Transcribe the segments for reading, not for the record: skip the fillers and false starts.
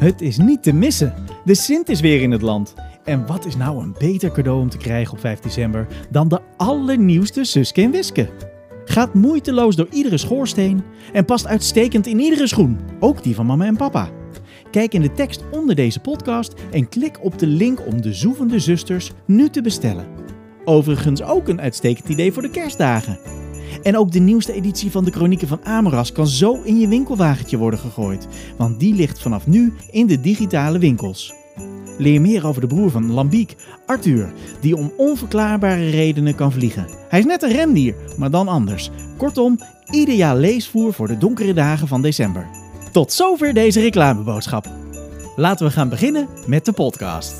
Het is niet te missen. De Sint is weer in het land. En wat is nou een beter cadeau om te krijgen op 5 december dan de allernieuwste Suske en Wiske? Gaat moeiteloos door iedere schoorsteen en past uitstekend in iedere schoen, ook die van mama en papa. Kijk in de tekst onder deze podcast en klik op de link om de Zoevende Zusters nu te bestellen. Overigens ook een uitstekend idee voor de kerstdagen. En ook de nieuwste editie van de Kronieken van Amoras kan zo in je winkelwagentje worden gegooid, want die ligt vanaf nu in de digitale winkels. Leer meer over de broer van Lambiek, Arthur, die om onverklaarbare redenen kan vliegen. Hij is net een rendier, maar dan anders. Kortom, ideaal leesvoer voor de donkere dagen van december. Tot zover deze reclameboodschap. Laten we gaan beginnen met de podcast.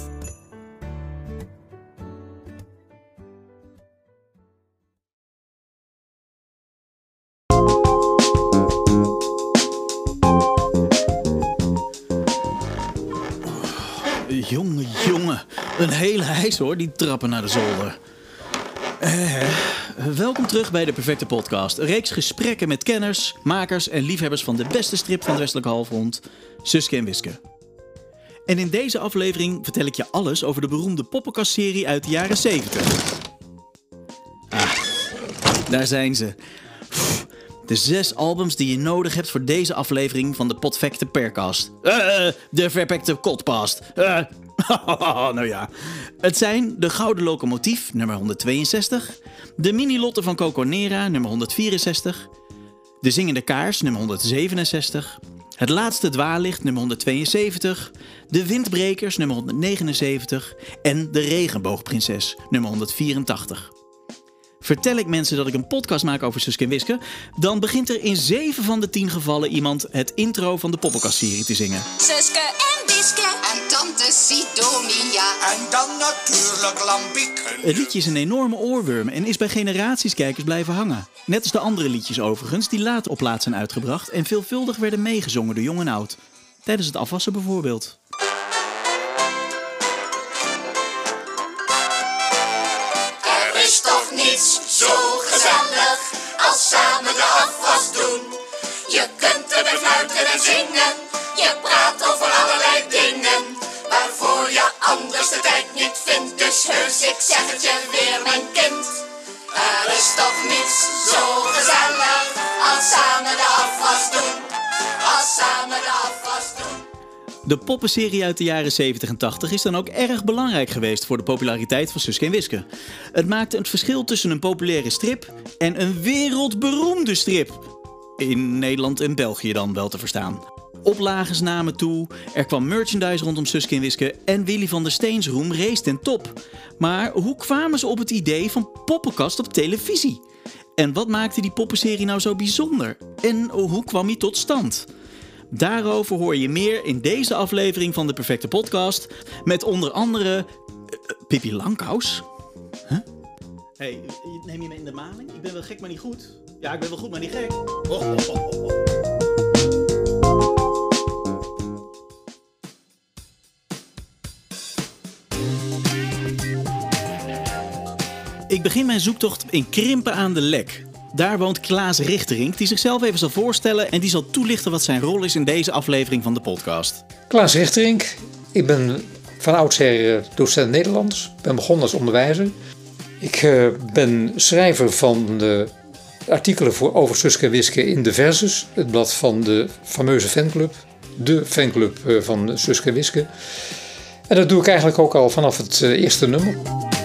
Jongen, een hele hijs hoor, die trappen naar de zolder. Welkom terug bij de Perfecte Podcast. Een reeks gesprekken met kenners, makers en liefhebbers van de beste strip van het westelijke halfrond, Suske en Wiske. En in deze aflevering vertel ik je alles over de beroemde poppenkastserie uit de jaren 70. Daar zijn ze. De 6 albums die je nodig hebt voor deze aflevering van de Potfecte Percast. De Perfecte Podcast. Nou ja. Het zijn de Gouden Locomotief, nummer 162. De Mini-Lotte van Coconera, nummer 164. De Zingende Kaars, nummer 167. Het Laatste Dwaallicht, nummer 172. De Windbrekers, nummer 179. En De Regenboogprinses, nummer 184. Vertel ik mensen dat ik een podcast maak over Suske en Wiske, dan begint er in 7 van de 10 gevallen iemand het intro van de poppenkastserie te zingen. Suske en Wiske en tante Sidonia. En dan natuurlijk Lambiek. Het liedje is een enorme oorworm en is bij generaties kijkers blijven hangen. Net als de andere liedjes overigens, die later op plaats zijn uitgebracht en veelvuldig werden meegezongen door jong en oud. Tijdens het afwassen bijvoorbeeld. Er is toch niets zo gezellig als samen de afwas doen. Je kunt er bij fluiten en zingen. Je praat over allerlei dingen waarvoor je anders de tijd niet vindt. Dus heus, ik zeg het je weer, mijn kind. Er is toch niets zo gezellig als samen de afwas doen. Als samen de afwas doen. De poppenserie uit de jaren 70 en 80 is dan ook erg belangrijk geweest voor de populariteit van Suske en Wiske. Het maakte het verschil tussen een populaire strip en een wereldberoemde strip. In Nederland en België dan wel te verstaan. Oplages namen toe, er kwam merchandise rondom Suske en Wiske en Willy van der Steens roem rees ten top. Maar hoe kwamen ze op het idee van poppenkast op televisie? En wat maakte die poppenserie nou zo bijzonder? En hoe kwam die tot stand? Daarover hoor je meer in deze aflevering van de Perfecte Podcast. Met onder andere Pippi Langkous. Huh? Hey, neem je me in de maling? Ik ben wel gek, maar niet goed. Ja, ik ben wel goed, maar niet gek. Ik begin mijn zoektocht in Krimpen aan de Lek. Daar woont Klaas Richterink, die zichzelf even zal voorstellen en die zal toelichten wat zijn rol is in deze aflevering van de podcast. Klaas Richterink, ik ben van oudsher docent Nederlands. Ik ben begonnen als onderwijzer. Ik ben schrijver van de artikelen over Suske en Wiske in de Versus, het blad van de fameuze fanclub. De fanclub van Suske en Wiske. En dat doe ik eigenlijk ook al vanaf het eerste nummer.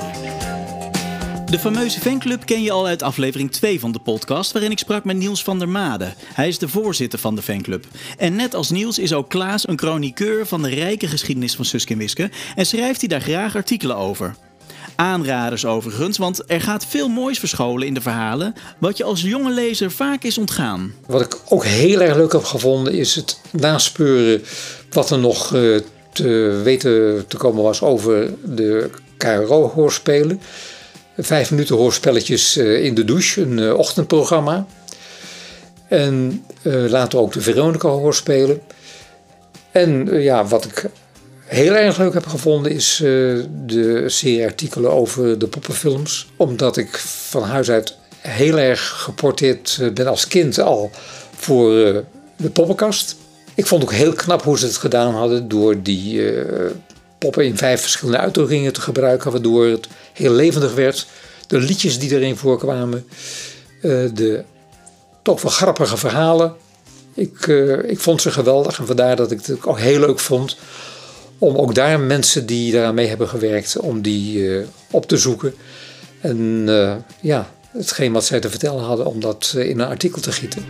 De fameuze fanclub ken je al uit aflevering 2 van de podcast, waarin ik sprak met Niels van der Made. Hij is de voorzitter van de fanclub. En net als Niels is ook Klaas een chroniqueur van de rijke geschiedenis van Suske en Wiske en schrijft hij daar graag artikelen over. Aanraders overigens, want er gaat veel moois verscholen in de verhalen, wat je als jonge lezer vaak is ontgaan. Wat ik ook heel erg leuk heb gevonden is het naspeuren wat er nog te weten te komen was over de KRO-hoorspelen. 5 minuten hoorspelletjes in de douche, een ochtendprogramma. En later ook de Veronica hoorspelen. En wat ik heel erg leuk heb gevonden is de serie artikelen over de poppenfilms. Omdat ik van huis uit heel erg geporteerd ben als kind al voor de poppenkast. Ik vond ook heel knap hoe ze het gedaan hadden door die poppen in 5 verschillende uitdrukkingen te gebruiken, waardoor het heel levendig werd. De liedjes die erin voorkwamen, de toch wel grappige verhalen. Ik vond ze geweldig en vandaar dat ik het ook heel leuk vond om ook daar mensen die daaraan mee hebben gewerkt, om die op te zoeken. En hetgeen wat zij te vertellen hadden, om dat in een artikel te gieten.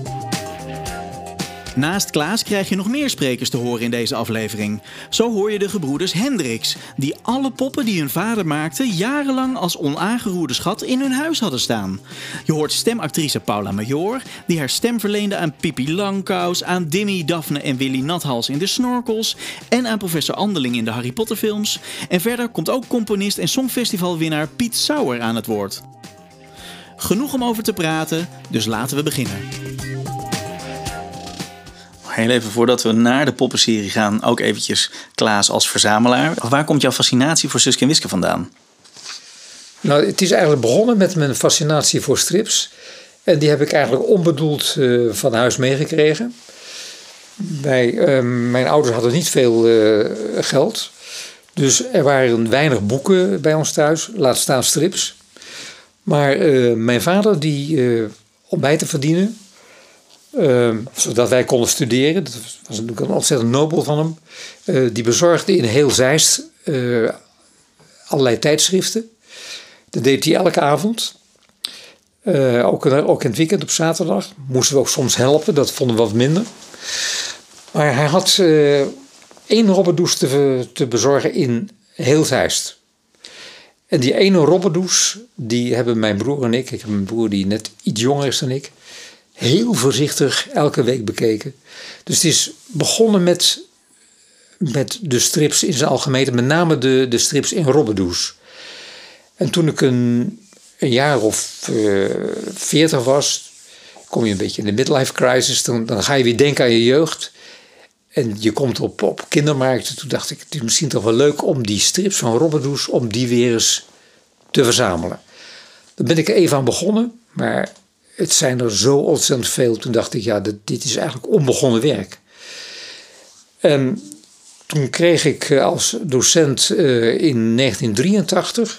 Naast Klaas krijg je nog meer sprekers te horen in deze aflevering. Zo hoor je de gebroeders Hendricks, die alle poppen die hun vader maakte jarenlang als onaangeroerde schat in hun huis hadden staan. Je hoort stemactrice Paula Major, die haar stem verleende aan Pippi Langkous, aan Dimmy, Daphne en Willy Nathals in de Snorkels en aan professor Anderling in de Harry Potter films. En verder komt ook componist en songfestivalwinnaar Piet Sauer aan het woord. Genoeg om over te praten, dus laten we beginnen. Heel even voordat we naar de poppenserie gaan, ook eventjes Klaas als verzamelaar. Waar komt jouw fascinatie voor Suske en Wiske vandaan? Nou, het is eigenlijk begonnen met mijn fascinatie voor strips. En die heb ik eigenlijk onbedoeld van huis meegekregen. Mijn ouders hadden niet veel geld. Dus er waren weinig boeken bij ons thuis, laat staan strips. Maar mijn vader, om mij te verdienen, zodat wij konden studeren, dat was natuurlijk een ontzettend nobel van hem, die bezorgde in heel Zeist allerlei tijdschriften. Dat deed hij elke avond. Ook in het weekend op zaterdag. Moesten we ook soms helpen, dat vonden we wat minder. Maar hij had 1 robberdoes te bezorgen in heel Zeist. En die ene robberdoes, die hebben mijn broer en ik heb een broer die net iets jonger is dan ik, heel voorzichtig elke week bekeken. Dus het is begonnen met de strips in zijn algemeen, met name de strips in robberdoes. En toen ik een jaar of 40 was, kom je een beetje in de midlife crisis, dan ga je weer denken aan je jeugd. En je komt op kindermarkten. Toen dacht ik, het is misschien toch wel leuk om die strips van robberdoes, om die weer eens te verzamelen. Daar ben ik er even aan begonnen, maar het zijn er zo ontzettend veel. Toen dacht ik, dit is eigenlijk onbegonnen werk. En toen kreeg ik als docent in 1983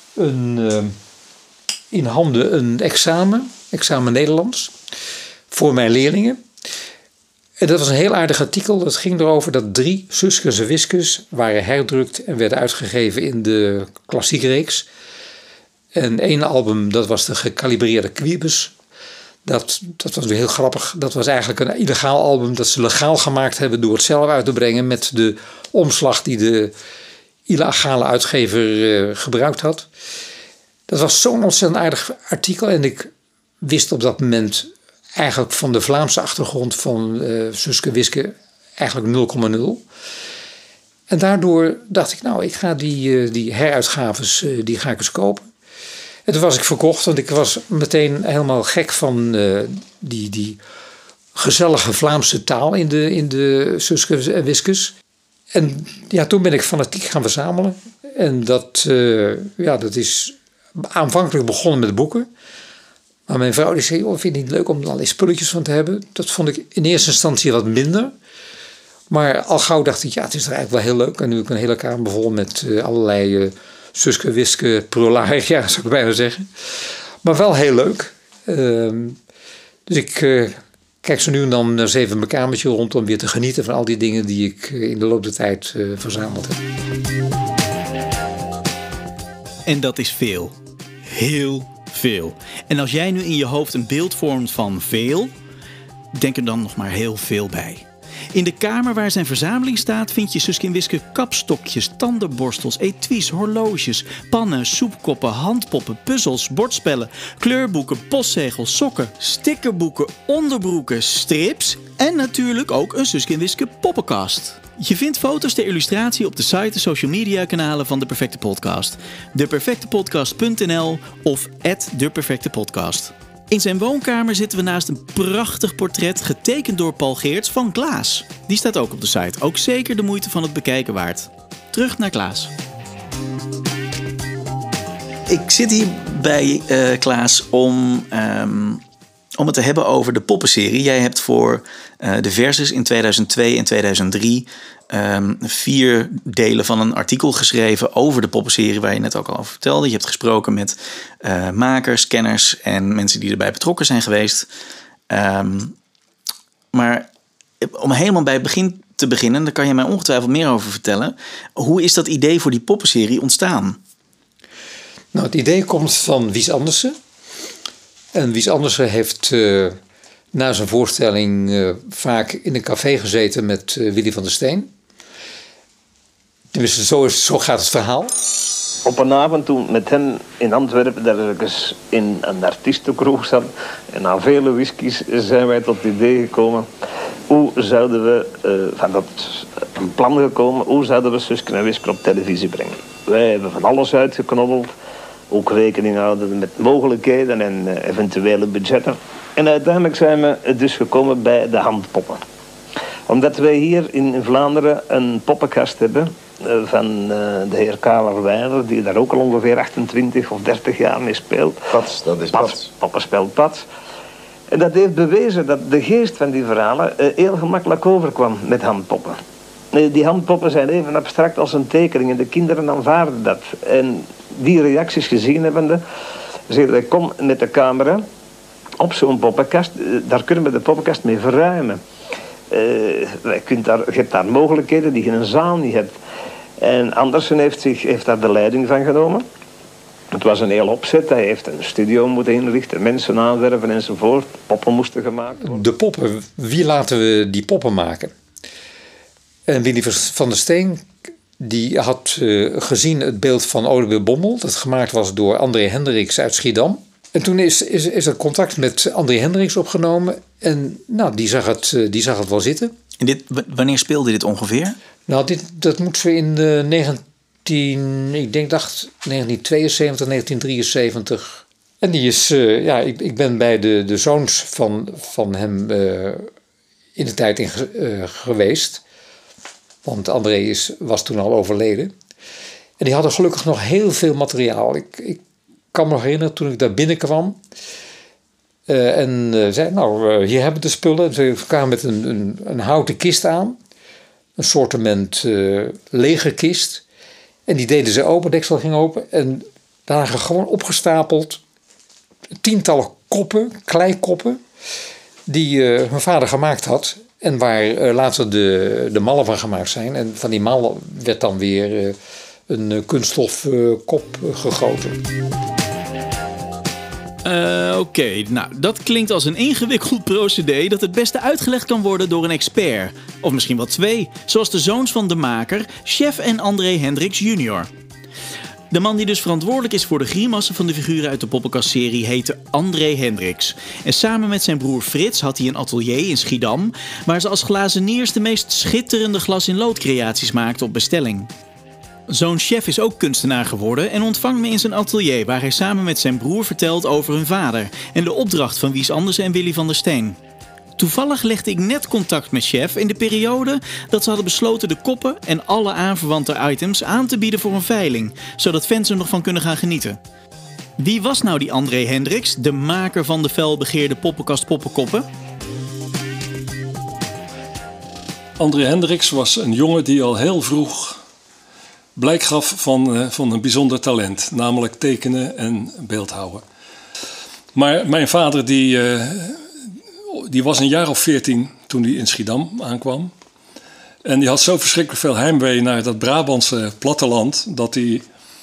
in handen een examen Nederlands, voor mijn leerlingen. En dat was een heel aardig artikel. Dat ging erover dat 3 Suskes en Wiskes waren herdrukt en werden uitgegeven in de klassiekreeks. En 1 album, dat was de gekalibreerde Quibus. Dat was weer heel grappig. Dat was eigenlijk een illegaal album dat ze legaal gemaakt hebben door het zelf uit te brengen met de omslag die de illegale uitgever gebruikt had. Dat was zo'n ontzettend aardig artikel en ik wist op dat moment eigenlijk van de Vlaamse achtergrond van Suske en Wiske eigenlijk 0,0. En daardoor dacht ik, ik ga die heruitgaves, die ga ik eens kopen. En toen was ik verkocht, want ik was meteen helemaal gek van die gezellige Vlaamse taal in de Suske en Wiskes. En toen ben ik fanatiek gaan verzamelen. En dat is aanvankelijk begonnen met boeken. Maar mijn vrouw die zei, vind je het niet leuk om er allerlei spulletjes van te hebben? Dat vond ik in eerste instantie wat minder. Maar al gauw dacht ik, het is er eigenlijk wel heel leuk. En nu heb ik een hele kamer vol met allerlei Suske, Wiske, prularia, zou ik bijna zeggen. Maar wel heel leuk. Dus ik kijk zo nu en dan eens even mijn kamertje rond om weer te genieten van al die dingen die ik in de loop der tijd verzameld heb. En dat is veel. Heel veel. En als jij nu in je hoofd een beeld vormt van veel, denk er dan nog maar heel veel bij. In de kamer waar zijn verzameling staat vind je Suske en Wiske kapstokjes, tandenborstels, etuis, horloges, pannen, soepkoppen, handpoppen, puzzels, bordspellen, kleurboeken, postzegels, sokken, stickerboeken, onderbroeken, strips en natuurlijk ook een Suske en Wiske poppenkast. Je vindt foto's ter illustratie op de site en social media kanalen van De Perfecte Podcast. deperfectepodcast.nl of @deperfectepodcast. In zijn woonkamer zitten we naast een prachtig portret getekend door Paul Geerts van Klaas. Die staat ook op de site. Ook zeker de moeite van het bekijken waard. Terug naar Klaas. Ik zit hier bij Klaas om om het te hebben over de poppenserie. Jij hebt voor de Versus in 2002 en 2003 4 delen van een artikel geschreven over de poppenserie waar je net ook al over vertelde. Je hebt gesproken met makers, kenners en mensen die erbij betrokken zijn geweest. Maar om helemaal bij het begin te beginnen, daar kan je mij ongetwijfeld meer over vertellen. Hoe is dat idee voor die poppenserie ontstaan? Nou, het idee komt van Wies Andersen. En Wies Andersen heeft na zijn voorstelling vaak in een café gezeten met Willy van der Steen. Tenminste, zo gaat het verhaal. Op een avond toen met hem in Antwerpen, daar ergens in een artiestenkroeg zat. En na vele whiskies zijn wij tot het idee gekomen. Hoe zouden we, van dat een plan gekomen, hoe zouden we Suske en Wiske op televisie brengen? Wij hebben van alles uitgeknobbeld. Ook rekening houden met mogelijkheden en eventuele budgetten. En uiteindelijk zijn we dus gekomen bij de handpoppen. Omdat wij hier in Vlaanderen een poppenkast hebben van de heer Karel Weiler, die daar ook al ongeveer 28 of 30 jaar mee speelt. Pats, dat is Pats. Poppen speelt Pats. En dat heeft bewezen dat de geest van die verhalen heel gemakkelijk overkwam met handpoppen. Die handpoppen zijn even abstract als een tekening en de kinderen aanvaarden dat. En die reacties gezien hebbende, zeiden wij, kom met de camera op zo'n poppenkast, daar kunnen we de poppenkast mee verruimen. Je hebt daar mogelijkheden die je in een zaal niet hebt. En Andersen heeft daar de leiding van genomen. Het was een heel opzet. Hij heeft een studio moeten inrichten, mensen aanwerven enzovoort. Poppen moesten gemaakt worden. De poppen, wie laten we die poppen maken? En Willy van der Steen, die had gezien het beeld van Odewil Bommel, dat gemaakt was door André Hendricks uit Schiedam. En toen is er contact met André Hendricks opgenomen. En nou, die zag het wel zitten. En wanneer speelde dit ongeveer? Nou, dat moet zo in 1972, 1973. En die is, ik ben bij de zoons van hem in de tijd geweest. Want André was toen al overleden. En die hadden gelukkig nog heel veel materiaal. Ik kan me nog herinneren toen ik daar binnenkwam. En zei, nou, hier hebben we de spullen. Ze kwamen met een houten kist aan. Een soortement lege kist. En die deden ze open, deksel ging open. En daar lagen gewoon opgestapeld tientallen koppen, kleikoppen, die mijn vader gemaakt had. En waar later de mallen van gemaakt zijn. En van die mallen werd dan weer een kunststof kop gegoten. Oké, nou, dat klinkt als een ingewikkeld procedé dat het beste uitgelegd kan worden door een expert. Of misschien wel 2, zoals de zoons van de maker, Chef en André Hendricks Jr. De man die dus verantwoordelijk is voor de grimassen van de figuren uit de poppenkastserie heette André Hendricks. En samen met zijn broer Frits had hij een atelier in Schiedam, waar ze als glazeniers de meest schitterende glas-in-lood creaties maakten op bestelling. Zo'n Chef is ook kunstenaar geworden en ontvangt me in zijn atelier, waar hij samen met zijn broer vertelt over hun vader en de opdracht van Wies Andersen en Willy van der Steen. Toevallig legde ik net contact met Chef in de periode dat ze hadden besloten de koppen en alle aanverwante items aan te bieden voor een veiling, zodat fans er nog van kunnen gaan genieten. Wie was nou die André Hendricks, de maker van de felbegeerde poppenkast Poppenkoppen? André Hendricks was een jongen die al heel vroeg blijk gaf van een bijzonder talent, namelijk tekenen en beeldhouwen. Maar mijn vader die was een jaar of 14 toen hij in Schiedam aankwam. En die had zo verschrikkelijk veel heimwee naar dat Brabantse platteland, dat hij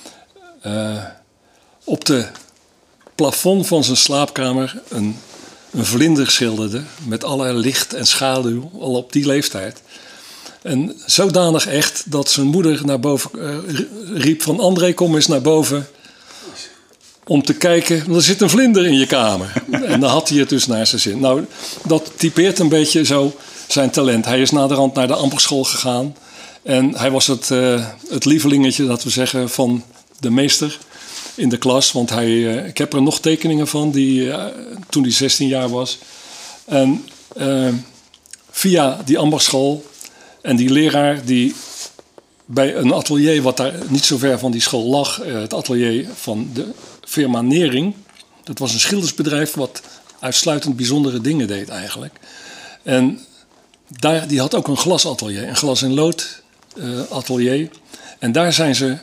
op de plafond van zijn slaapkamer een vlinder schilderde met allerlei licht en schaduw, al op die leeftijd. En zodanig echt dat zijn moeder naar boven riep van André, kom eens naar boven om te kijken, er zit een vlinder in je kamer. En dan had hij het dus naar zijn zin. Nou, dat typeert een beetje zo zijn talent. Hij is naderhand naar de ambachtsschool gegaan. En hij was het lievelingetje, laten we zeggen, van de meester in de klas. Want ik heb er nog tekeningen van toen hij 16 jaar was. En via die ambachtsschool en die leraar die bij een atelier wat daar niet zo ver van die school lag, het atelier van de firma Nering. Dat was een schildersbedrijf wat uitsluitend bijzondere dingen deed eigenlijk. En die had ook een glasatelier, een glas- en lood atelier. En daar zijn ze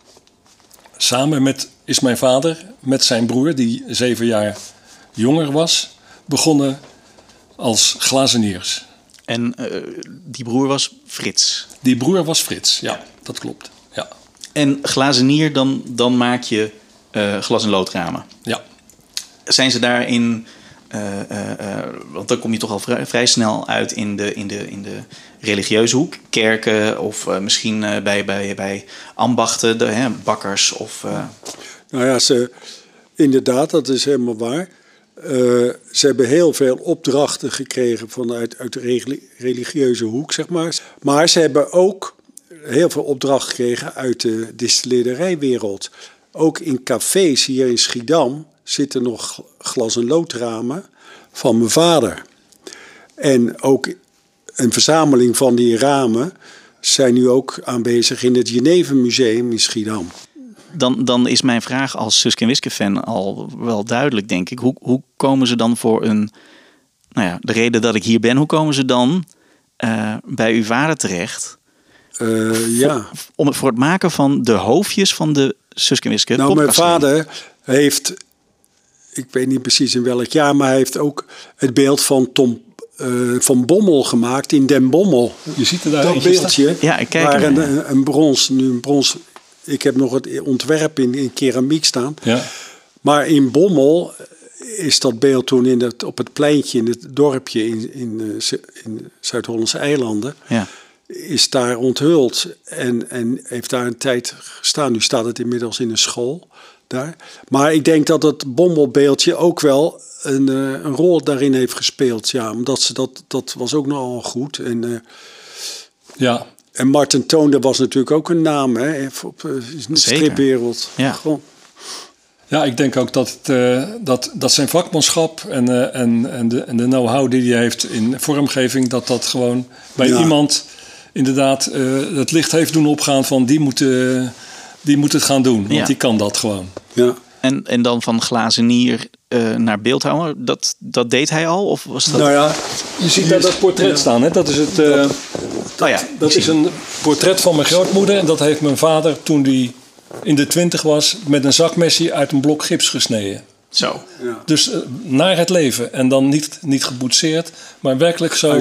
samen is mijn vader met zijn broer, die 7 jaar jonger was, begonnen als glazeniers. En die broer was Frits. Die broer was Frits, ja, dat klopt. Ja. En glazenier, dan maak je glas- en loodramen. Ja. Zijn ze daarin... want dan kom je toch al vrij snel uit in de religieuze hoek. Kerken of misschien bij ambachten, bakkers of... Nou ja, inderdaad, dat is helemaal waar. Ze hebben heel veel opdrachten gekregen uit de religieuze hoek, zeg maar. Maar ze hebben ook heel veel opdrachten gekregen uit de distilleerderijwereld. Ook in cafés hier in Schiedam zitten nog glas- en loodramen van mijn vader. En ook een verzameling van die ramen zijn nu ook aanwezig in het Genevenmuseum in Schiedam. Dan is mijn vraag als Suske en Wiske fan al wel duidelijk, denk ik. Hoe komen ze dan voor de reden dat ik hier ben, hoe komen ze dan bij uw vader terecht? Voor het maken van de hoofdjes van de Suske en Wiske podcast. Mijn vader heeft, ik weet niet precies in welk jaar, maar hij heeft ook het beeld van Tom van Bommel gemaakt in Den Bommel. Je ziet er daar dat beeldje. Ja, ik kijk waar een brons. Ik heb nog het ontwerp in keramiek staan. Ja. Maar in Bommel is dat beeld toen op het pleintje in het dorpje in Zuid-Hollandse eilanden. Ja. Is daar onthuld en heeft daar een tijd gestaan. Nu staat het inmiddels in een school daar. Maar ik denk dat het Bommelbeeldje ook wel een rol daarin heeft gespeeld. Ja, omdat dat was ook nogal goed. Ja. En Marten Toon, dat was natuurlijk ook een naam, hè, op de stripwereld. Ja. Gewoon. Ja, ik denk ook dat zijn vakmanschap en de know-how die hij heeft in vormgeving, dat gewoon bij iemand inderdaad het licht heeft doen opgaan van die moet het gaan doen, want die kan dat gewoon. Ja. En dan van glazenier naar beeldhouwer, dat deed hij al? Of was dat... Nou ja, je ziet daar dat portret staan, hè? Dat is het. Dat is een portret van mijn grootmoeder en dat heeft mijn vader toen hij in de 20 was met een zakmesje uit een blok gips gesneden. Zo. Ja. Dus naar het leven en dan niet geboetseerd, maar werkelijk zo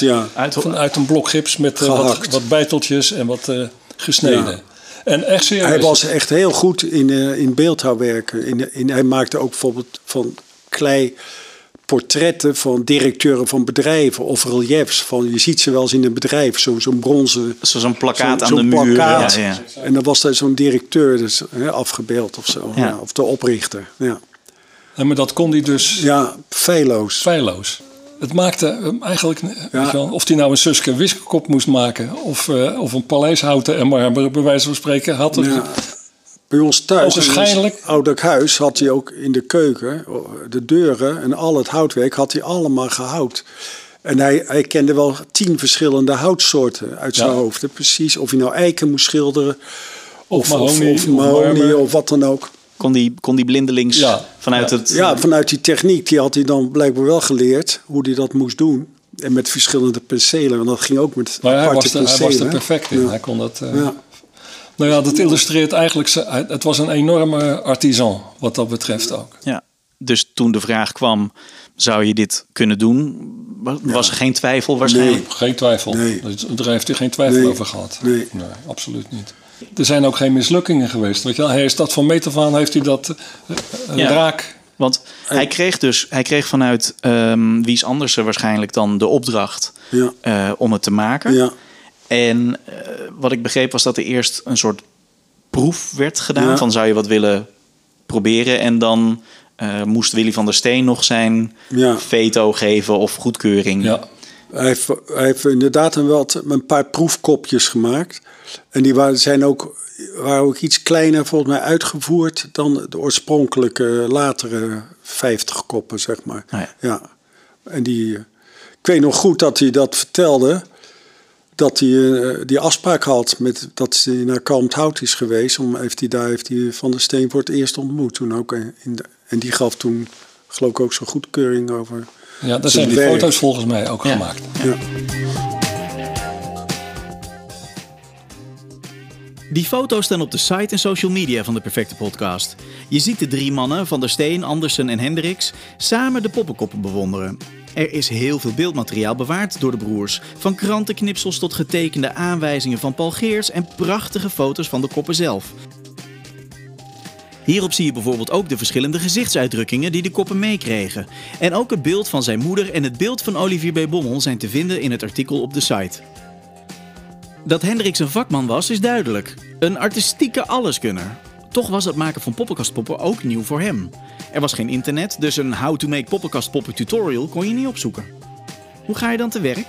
vanuit een blok gips met wat bijteltjes en wat gesneden. Ja. En echt serieus. Hij was echt heel goed in beeldhouwwerken. Hij maakte ook bijvoorbeeld van klei portretten van directeuren van bedrijven of reliefs. Je ziet ze wel eens in een bedrijf, zo'n bronzen... Zo'n plakkaat aan de muur. Ja. En dan was daar zo'n directeur afgebeeld of zo. Ja. Of de oprichter. Ja. Maar dat kon hij dus... Ja, feilloos. Het maakte eigenlijk... Weet je wel, of hij nou een Suske en Wiske kop moest maken of een paleishouten en marmer, bij wijze van spreken, had het... Ja. Bij ons thuis, waarschijnlijk... in ons ouderlijk huis, had hij ook in de keuken, de deuren en al het houtwerk had hij allemaal gehout. En hij kende wel 10 verschillende houtsoorten uit zijn hoofd. Precies, of hij nou eiken moest schilderen of mahonie of wat dan ook. Kon die blindelings vanuit het... Ja, vanuit die techniek, die had hij dan blijkbaar wel geleerd hoe hij dat moest doen. En met verschillende penselen, want dat ging ook met aparte penselen. Hij was er perfect in, hij kon dat... Nou ja, dat illustreert eigenlijk... Het was een enorme artisan, wat dat betreft ook. Ja, dus toen de vraag kwam, zou je dit kunnen doen? Was er geen twijfel waarschijnlijk? Nee, geen twijfel. Nee. Daar heeft hij geen twijfel over gehad. Nee, absoluut niet. Er zijn ook geen mislukkingen geweest. Weet je wel? Hij is dat van meet af aan, heeft hij dat raak... Want hij kreeg vanuit Wies Andersen waarschijnlijk dan de opdracht om het te maken. Ja. En wat ik begreep was dat er eerst een soort proef werd gedaan. Van zou je wat willen proberen? En dan moest Willy van der Steen nog zijn veto geven of goedkeuring. Ja. Hij heeft inderdaad een paar proefkopjes gemaakt. En die waren ook iets kleiner volgens mij uitgevoerd dan de oorspronkelijke latere 50 koppen, zeg maar. Oh ja. En ik weet nog goed dat hij dat vertelde. Dat hij die afspraak had dat hij naar Kalmthout is geweest. Heeft hij Van der Steen voor het eerst ontmoet. Toen ook en die gaf toen geloof ik ook zo'n goedkeuring over. Ja, daar zijn die foto's volgens mij ook gemaakt. Ja. Die foto's staan op de site en social media van de Perfecte Podcast. Je ziet de 3 mannen, Van der Steen, Andersen en Hendricks, samen de poppenkoppen bewonderen. Er is heel veel beeldmateriaal bewaard door de broers. Van krantenknipsels tot getekende aanwijzingen van Paul Geers en prachtige foto's van de koppen zelf. Hierop zie je bijvoorbeeld ook de verschillende gezichtsuitdrukkingen die de koppen meekregen. En ook het beeld van zijn moeder en het beeld van Olivier B. Bommel zijn te vinden in het artikel op de site. Dat Hendricks een vakman was, is duidelijk. Een artistieke alleskunner. Toch was het maken van poppenkastpoppen ook nieuw voor hem. Er was geen internet, dus een how to make poppenkastpoppen tutorial kon je niet opzoeken. Hoe ga je dan te werk?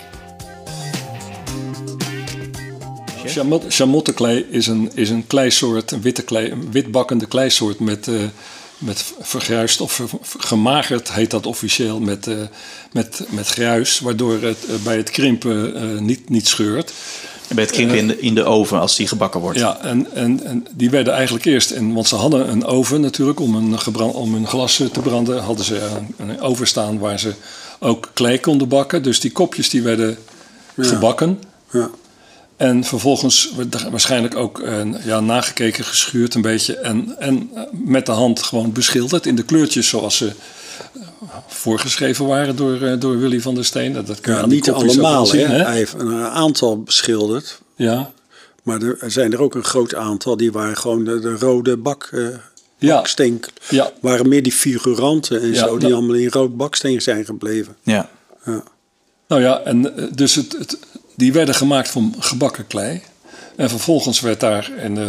Chamotteklei is een kleisoort, een witbakkende kleisoort met vergruist of gemagerd heet dat officieel met gruis, waardoor het bij het krimpen niet scheurt. Bij het krimpen in de oven als die gebakken wordt. Ja, en die werden eigenlijk eerst, want ze hadden een oven natuurlijk om hun glas te branden, hadden ze een oven staan waar ze ook klei konden bakken. Dus die kopjes die werden gebakken. Ja. En vervolgens werd er waarschijnlijk ook nagekeken, geschuurd een beetje. En met de hand gewoon beschilderd in de kleurtjes zoals ze voorgeschreven waren door Willy van der Steen. Dat kun je aan die niet allemaal, zien, hè? Hij heeft een aantal beschilderd. Ja. Maar er zijn er ook een groot aantal. Die waren gewoon de rode baksteen. Ja. Waren meer die figuranten en zo. Die allemaal in rood baksteen zijn gebleven. Ja. Nou ja, en dus die werden gemaakt van gebakken klei. En vervolgens werd daar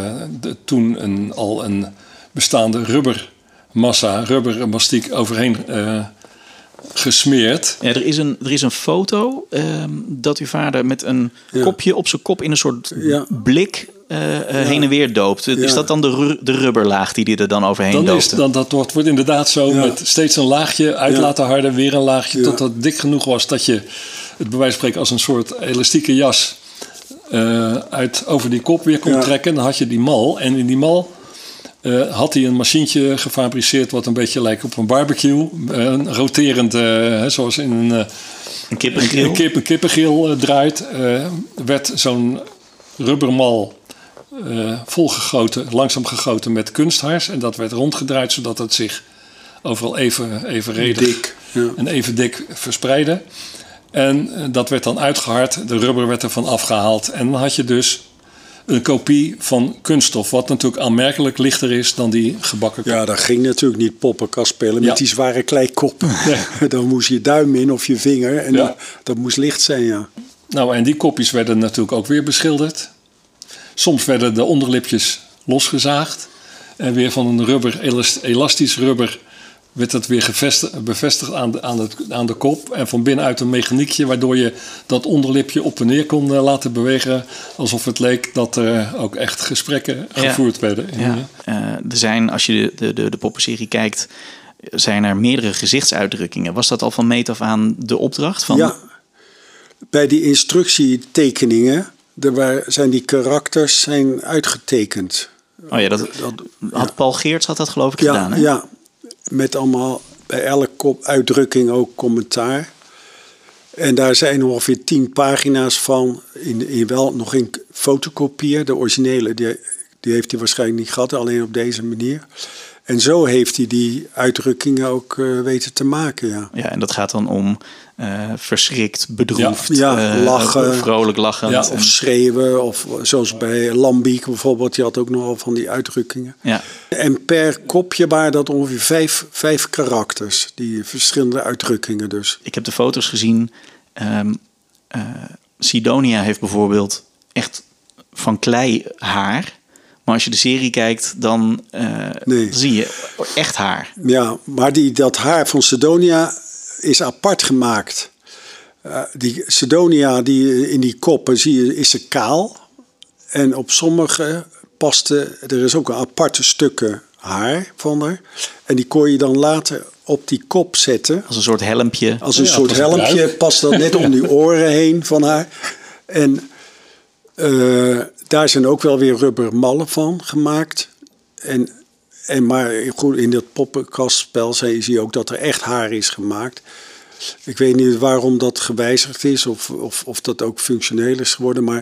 toen al een bestaande rubbermastiek overheen gesmeerd. Ja, er is een foto dat uw vader met een kopje op zijn kop in een soort blik heen en weer doopt. Is dat dan de rubberlaag die hij er dan overheen doopte? Dat wordt inderdaad zo met steeds een laagje uit laten harden, weer een laagje, tot het dik genoeg was dat je het bij wijze van spreken als een soort elastieke jas over die kop weer kon trekken. Dan had je die mal en in die mal had hij een machientje gefabriceerd wat een beetje lijkt op een barbecue. Een roterend, zoals in een kippengrill draait. Werd zo'n rubbermal volgegoten, langzaam gegoten met kunsthars. En dat werd rondgedraaid zodat het zich overal evenredig dik, en even dik verspreidde. En dat werd dan uitgehard. De rubber werd ervan afgehaald. En dan had je dus een kopie van kunststof, wat natuurlijk aanmerkelijk lichter is dan die gebakken kop. Ja, dat ging natuurlijk niet poppenkast spelen met die zware kleikoppen. Nee. Dan moest je duim in of je vinger en dat moest licht zijn, ja. Nou, en die kopjes werden natuurlijk ook weer beschilderd. Soms werden de onderlipjes losgezaagd en weer van een elastisch rubber werd het weer bevestigd aan de kop. En van binnenuit een mechaniekje, waardoor je dat onderlipje op en neer kon laten bewegen. Alsof het leek dat er ook echt gesprekken gevoerd werden. Ja. Er zijn, als je de poppenserie kijkt, zijn er meerdere gezichtsuitdrukkingen. Was dat al van meet af aan de opdracht? Ja, bij die instructietekeningen zijn die karakters uitgetekend. Oh ja, dat had Paul Geerts dat geloof ik gedaan, hè? Ja. Met allemaal bij elke uitdrukking ook commentaar. En daar zijn ongeveer 10 pagina's van. Nog in fotokopieën. De originele die heeft hij waarschijnlijk niet gehad. Alleen op deze manier. En zo heeft hij die uitdrukkingen ook weten te maken. Ja, en dat gaat dan om verschrikt, bedroefd, lachen, vrolijk lachen. Ja, of schreeuwen. Of zoals bij Lambiek bijvoorbeeld. Die had ook nogal van die uitdrukkingen. Ja. En per kopje waren dat ongeveer 5 karakters. Die verschillende uitdrukkingen dus. Ik heb de foto's gezien. Sidonia heeft bijvoorbeeld echt van klei haar. Maar als je de serie kijkt, dan zie je echt haar. Ja, maar dat haar van Sidonia is apart gemaakt. Die Sidonia die in die koppen zie je, is ze kaal. En op sommige er is ook een aparte stukken haar van haar. En die kon je dan later op die kop zetten. Als een soort helmpje. Als een soort helmpje past dat net om die oren heen van haar. En daar zijn ook wel weer rubbermallen van gemaakt. En Maar goed, in dat poppenkastspel zie je ook dat er echt haar is gemaakt. Ik weet niet waarom dat gewijzigd is of dat ook functioneel is geworden. Maar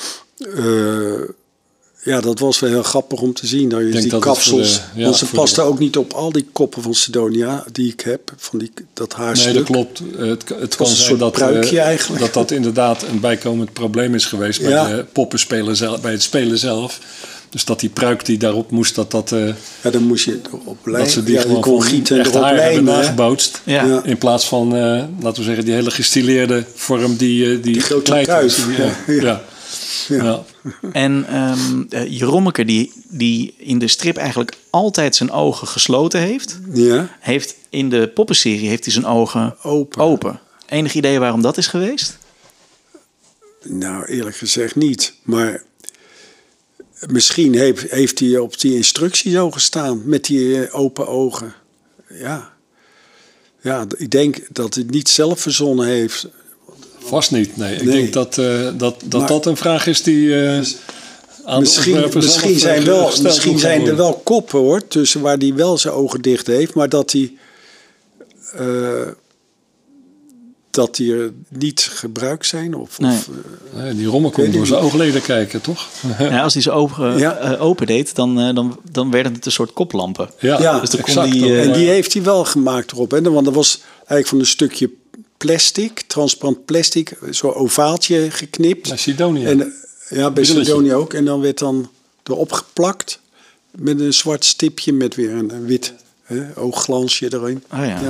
dat was wel heel grappig om te zien. Dat je die kapsels, want ze pasten ook niet op al die koppen van Sidonia die ik heb. Van dat haarstuk. Nee, dat klopt. Het kan zijn dat inderdaad een bijkomend probleem is geweest bij de poppenspelen zelf, bij het spelen zelf. Dus dat die pruik die daarop moest, dan moest je op lijnen. Dat ze die gewoon kon gieten echt haar hebben nagebootst. Ja. In plaats van, laten we zeggen, die hele gestileerde vorm die grote kuif. Ja. En Jerommeke, die in de strip eigenlijk altijd zijn ogen gesloten heeft in de poppenserie heeft hij zijn ogen open. Enig idee waarom dat is geweest? Nou, eerlijk gezegd niet. Maar misschien heeft hij op die instructie zo gestaan met die open ogen. Ja, ik denk dat hij het niet zelf verzonnen heeft. Vast niet, nee. Ik denk dat een vraag is die aan misschien zijn er wel koppen, hoor, tussen waar hij wel zijn ogen dicht heeft, maar dat die er niet gebruikt zijn. Nee, die rommel kon door zijn oogleden kijken, toch? Ja, als hij zijn ogen open deed, dan werden het een soort koplampen. Ja, dus exact. En die heeft hij wel gemaakt erop. Hè? Want dat was eigenlijk van een stukje plastic, transparant plastic, zo'n ovaaltje geknipt. Bij Sidonia. Bij Sidonia ook. En dan werd dan erop geplakt met een zwart stipje met weer een wit oogglansje erin. Ja.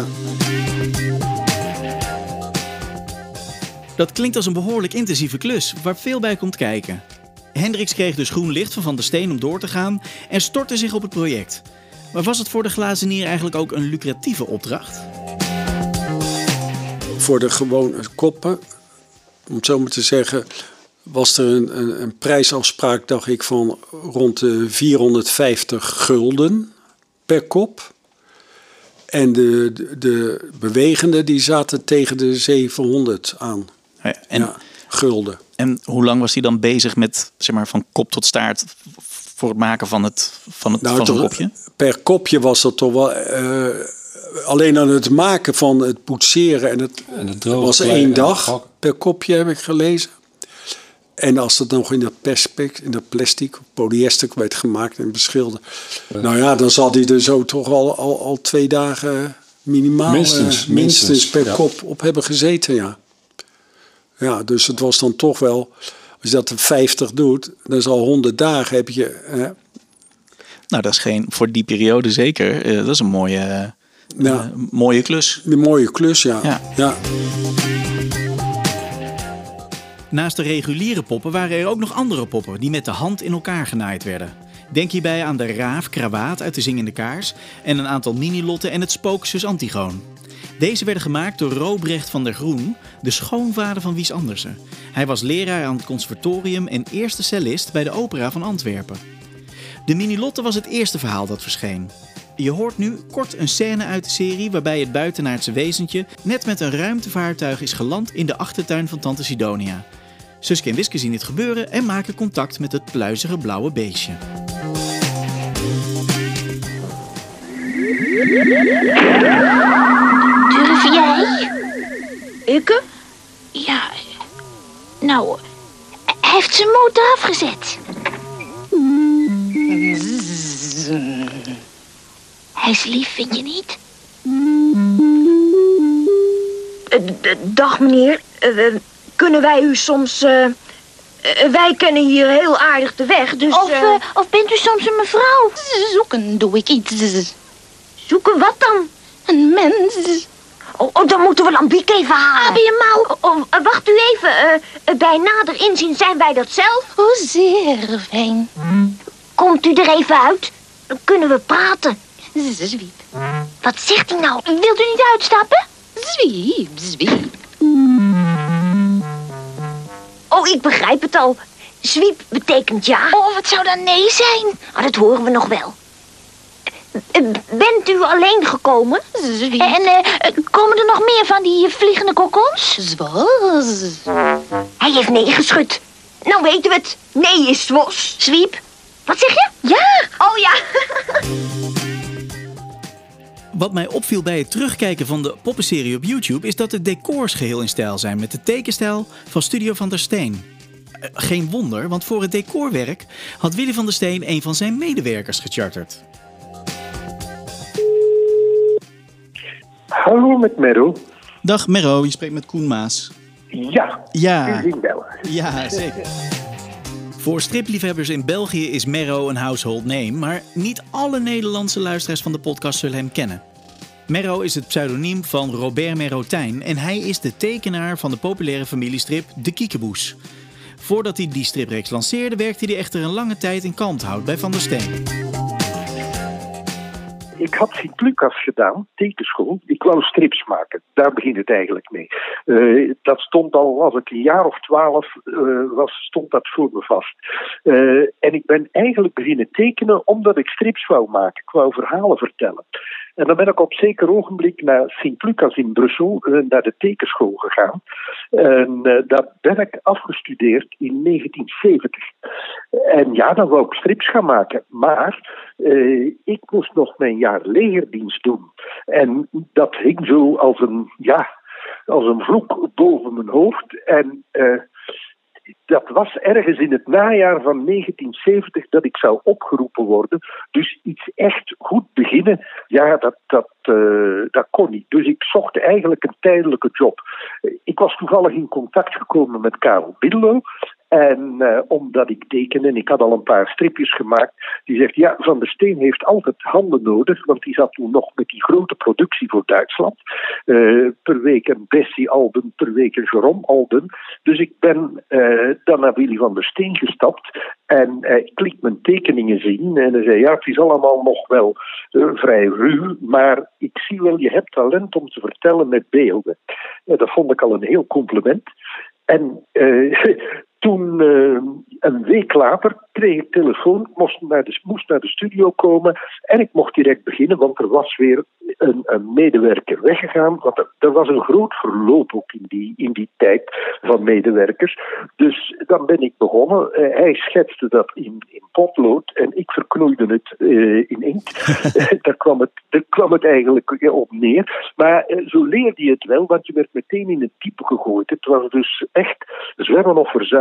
Dat klinkt als een behoorlijk intensieve klus, waar veel bij komt kijken. Hendricks kreeg dus groen licht van Van der Steen om door te gaan en stortte zich op het project. Maar was het voor de glazenier eigenlijk ook een lucratieve opdracht? Voor de gewone koppen, om het zo maar te zeggen, was er een prijsafspraak, dacht ik, van rond de 450 gulden per kop. En de bewegende die zaten tegen de 700 aan. Gulden. En hoe lang was hij dan bezig met, zeg maar, van kop tot staart voor het maken van zo'n kopje? Per kopje was dat toch wel alleen aan het maken van het poetseren en het was 1 dag per kopje, heb ik gelezen. En als het nog in dat plastic, polyester werd gemaakt en beschilderd. Dan zal hij er zo toch al 2 dagen minimaal minstens per kop op hebben gezeten, Ja, dus het was dan toch wel, als je dat 50 doet, dan is al 100 dagen heb je. Nou, dat is voor die periode zeker. Dat is een mooie klus. Een mooie klus, ja. Naast de reguliere poppen waren er ook nog andere poppen die met de hand in elkaar genaaid werden. Denk hierbij aan de raaf Krawaat uit de Zingende Kaars en een aantal minilotten en het spook Zus Antigoon. Deze werden gemaakt door Robrecht van der Groen, de schoonvader van Wies Andersen. Hij was leraar aan het conservatorium en eerste cellist bij de Opera van Antwerpen. De minilotte was het eerste verhaal dat verscheen. Je hoort nu kort een scène uit de serie waarbij het buitenaardse wezentje net met een ruimtevaartuig is geland in de achtertuin van tante Sidonia. Suske en Wiske zien dit gebeuren en maken contact met het pluizige blauwe beestje. Durf jij? Ik? Ja. Nou, hij heeft zijn motor afgezet. Hij is lief, vind je niet? Dag meneer, kunnen wij u soms... wij kennen hier heel aardig de weg, dus... Of bent u soms een mevrouw? Zoeken doe ik iets. Zoeken wat dan? Een mens. Dan moeten we Lambiek even halen. Abi je mouw. Wacht u even, bij nader inzien zijn wij dat zelf. Oh, zeer fijn. Komt u er even uit? Dan kunnen we praten. Zwiep. Wat zegt hij nou? Wilt u niet uitstappen? Zwiep, zwiep. Oh, ik begrijp het al. Zwiep betekent ja. Oh, wat zou dan nee zijn? Dat horen we nog wel. Bent u alleen gekomen? Zwiep. En komen er nog meer van die vliegende kokons? Zwos. Hij heeft nee geschud. Nou weten we het. Nee is zwos. Zwiep. Wat zeg je? Ja. Oh ja. Wat mij opviel bij het terugkijken van de poppenserie op YouTube is dat de decors geheel in stijl zijn met de tekenstijl van Studio van der Steen. Geen wonder, want voor het decorwerk had Willy van der Steen een van zijn medewerkers gecharterd. Hallo met Merro. Dag Merro, je spreekt met Koen Maas. Ja, u in België. Ja, zeker. Voor stripliefhebbers in België is Merro een household name, maar niet alle Nederlandse luisteraars van de podcast zullen hem kennen. Merro is het pseudoniem van Robert Merrotijn en hij is de tekenaar van de populaire familiestrip De Kiekeboes. Voordat hij die stripreeks lanceerde, werkte hij echter een lange tijd in Kalmthout bij Van der Steen. Ik had Sint-Lucas gedaan, tekenschool. Ik wou strips maken. Daar begint het eigenlijk mee. Dat stond al, als ik een jaar of 12 was, stond dat voor me vast. En ik ben eigenlijk beginnen tekenen omdat ik strips wou maken. Ik wou verhalen vertellen. En dan ben ik op zeker ogenblik naar Sint-Lucas in Brussel, naar de tekenschool gegaan. En daar ben ik afgestudeerd in 1970. En ja, dan wou ik strips gaan maken. Maar ik moest nog mijn jaar legerdienst doen. En dat hing zo als een vloek boven mijn hoofd. En dat was ergens in het najaar van 1970 dat ik zou opgeroepen worden. Dus iets echt goed beginnen, ja, dat kon niet. Dus ik zocht eigenlijk een tijdelijke job. Ik was toevallig in contact gekomen met Karel Bidlo. En omdat ik teken en ik had al een paar stripjes gemaakt, die zegt, ja, Van der Steen heeft altijd handen nodig, want die zat toen nog met die grote productie voor Duitsland. Per week een Bessie-album, per week een Jerome-album. Dus ik ben dan naar Willy van der Steen gestapt en ik liet mijn tekeningen zien. En hij zei, ja, het is allemaal nog wel vrij ruw, maar ik zie wel, je hebt talent om te vertellen met beelden. Dat vond ik al een heel compliment. En toen, een week later, kreeg ik telefoon. Ik moest naar de studio komen. En ik mocht direct beginnen, want er was weer een medewerker weggegaan. Want er was een groot verloop ook in die tijd van medewerkers. Dus dan ben ik begonnen. Hij schetste dat in potlood en ik verknoeide het in inkt. Daar kwam het eigenlijk op neer. Maar zo leerde je het wel, want je werd meteen in het type gegooid. Het was dus echt zwemmen of verzuipen.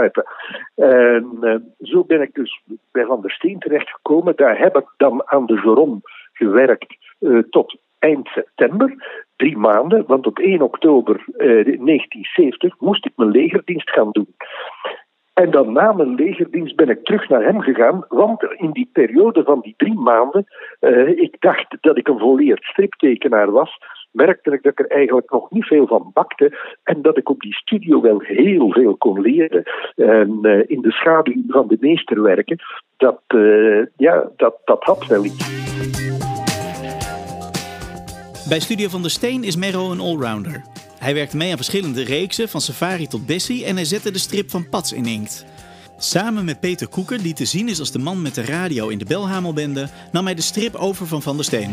En zo ben ik dus bij Van der Steen terechtgekomen. Daar heb ik dan aan de Jerome gewerkt tot eind september. 3 maanden, want op 1 oktober 1970 moest ik mijn legerdienst gaan doen. En dan na mijn legerdienst ben ik terug naar hem gegaan, want in die periode van die 3 maanden, ik dacht dat ik een volleerd striptekenaar was, merkte ik dat ik er eigenlijk nog niet veel van bakte en dat ik op die studio wel heel veel kon leren. En in de schaduw van de meesterwerken, dat had wel iets. Bij Studio van der Steen is Merro een allrounder. Hij werkte mee aan verschillende reeksen, van Safari tot Bessie, en hij zette de strip van Pats in inkt. Samen met Peter Koeker, die te zien is als de man met de radio in de Belhamelbende, nam hij de strip over van der Steen.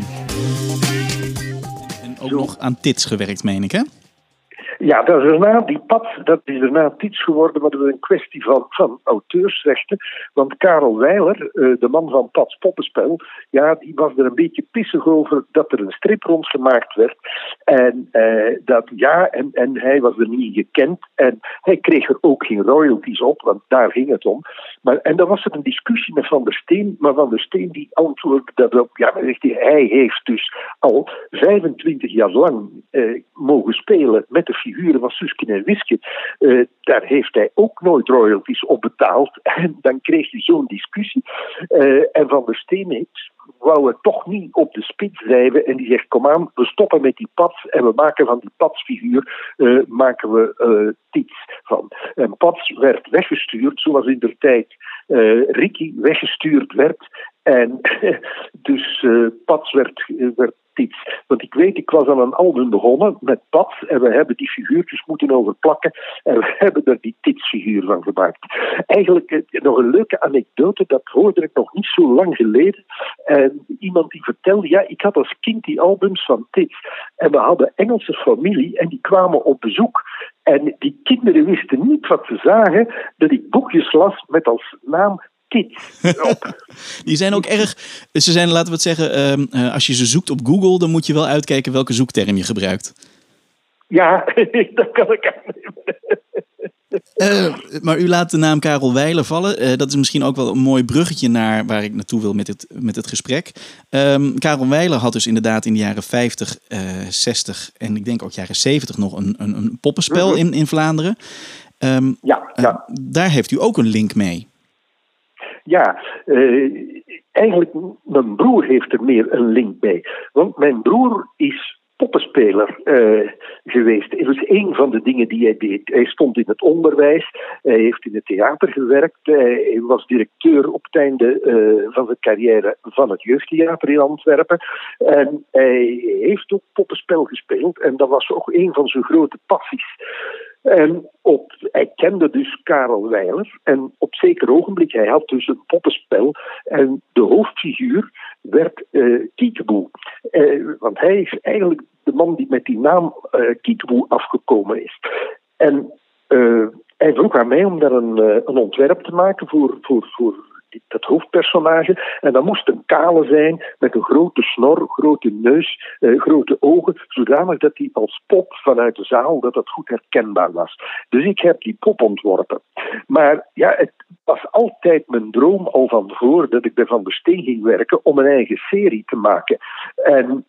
En ook nog aan Tits gewerkt, meen ik, hè? Ja, dat is daarna Tits geworden, maar dat is een kwestie van auteursrechten. Want Karel Weiler, de man van Pats Poppenspel, ja, die was er een beetje pissig over dat er een strip rondgemaakt werd. En en hij was er niet gekend. En hij kreeg er ook geen royalties op, want daar ging het om. En dan was er een discussie met Van der Steen, maar Van der Steen die antwoordde daarop. Ja, hij heeft dus al 25 jaar lang mogen spelen met de figuren van Suske en Wiske. Daar heeft hij ook nooit royalties op betaald. En dan kreeg je zo'n discussie. En Van der Steen wou het toch niet op de spits drijven. En die zegt, kom aan, we stoppen met die Pats en we maken van die Patsfiguur maken we Tits van. En Pats werd weggestuurd, zoals in der tijd Ricky weggestuurd werd. En dus Pats werd Tits. Want ik was aan een album begonnen met Pats en we hebben die figuurtjes moeten overplakken en we hebben er die Tits-figuur van gemaakt. Eigenlijk nog een leuke anekdote, dat hoorde ik nog niet zo lang geleden. En iemand die vertelde, ja, ik had als kind die albums van Tits en we hadden Engelse familie en die kwamen op bezoek. En die kinderen wisten niet wat ze zagen, dat ik boekjes las met als naam Kids op. Die zijn ook erg... Ze zijn, laten we het zeggen, als je ze zoekt op Google, dan moet je wel uitkijken welke zoekterm je gebruikt. Ja, dat kan ik aannemen. Maar u laat de naam Karel Wijler vallen. Dat is misschien ook wel een mooi bruggetje naar waar ik naartoe wil met het gesprek. Karel Wijler had dus inderdaad in de jaren 50, 60 en ik denk ook jaren 70 nog een poppenspel in Vlaanderen. Daar heeft u ook een link mee. Ja, eigenlijk mijn broer heeft er meer een link bij. Want mijn broer is poppenspeler geweest. Het was een van de dingen die hij deed. Hij stond in het onderwijs, hij heeft in het theater gewerkt, hij was directeur op het einde van zijn carrière van het jeugdtheater in Antwerpen. En hij heeft ook poppenspel gespeeld en dat was ook een van zijn grote passies. En hij kende dus Karel Wijler en op zeker ogenblik, hij had dus een poppenspel en de hoofdfiguur werd Kiekeboe. Want hij is eigenlijk de man die met die naam Kiekeboe afgekomen is. En hij vroeg aan mij om daar een ontwerp te maken voor dat hoofdpersonage. En dat moest een kale zijn met een grote snor, grote neus, grote ogen, zodanig dat hij als pop vanuit de zaal dat goed herkenbaar was. Dus ik heb die pop ontworpen. Maar ja, het was altijd mijn droom al van voordat ik bij Van der Steen ging werken om een eigen serie te maken. En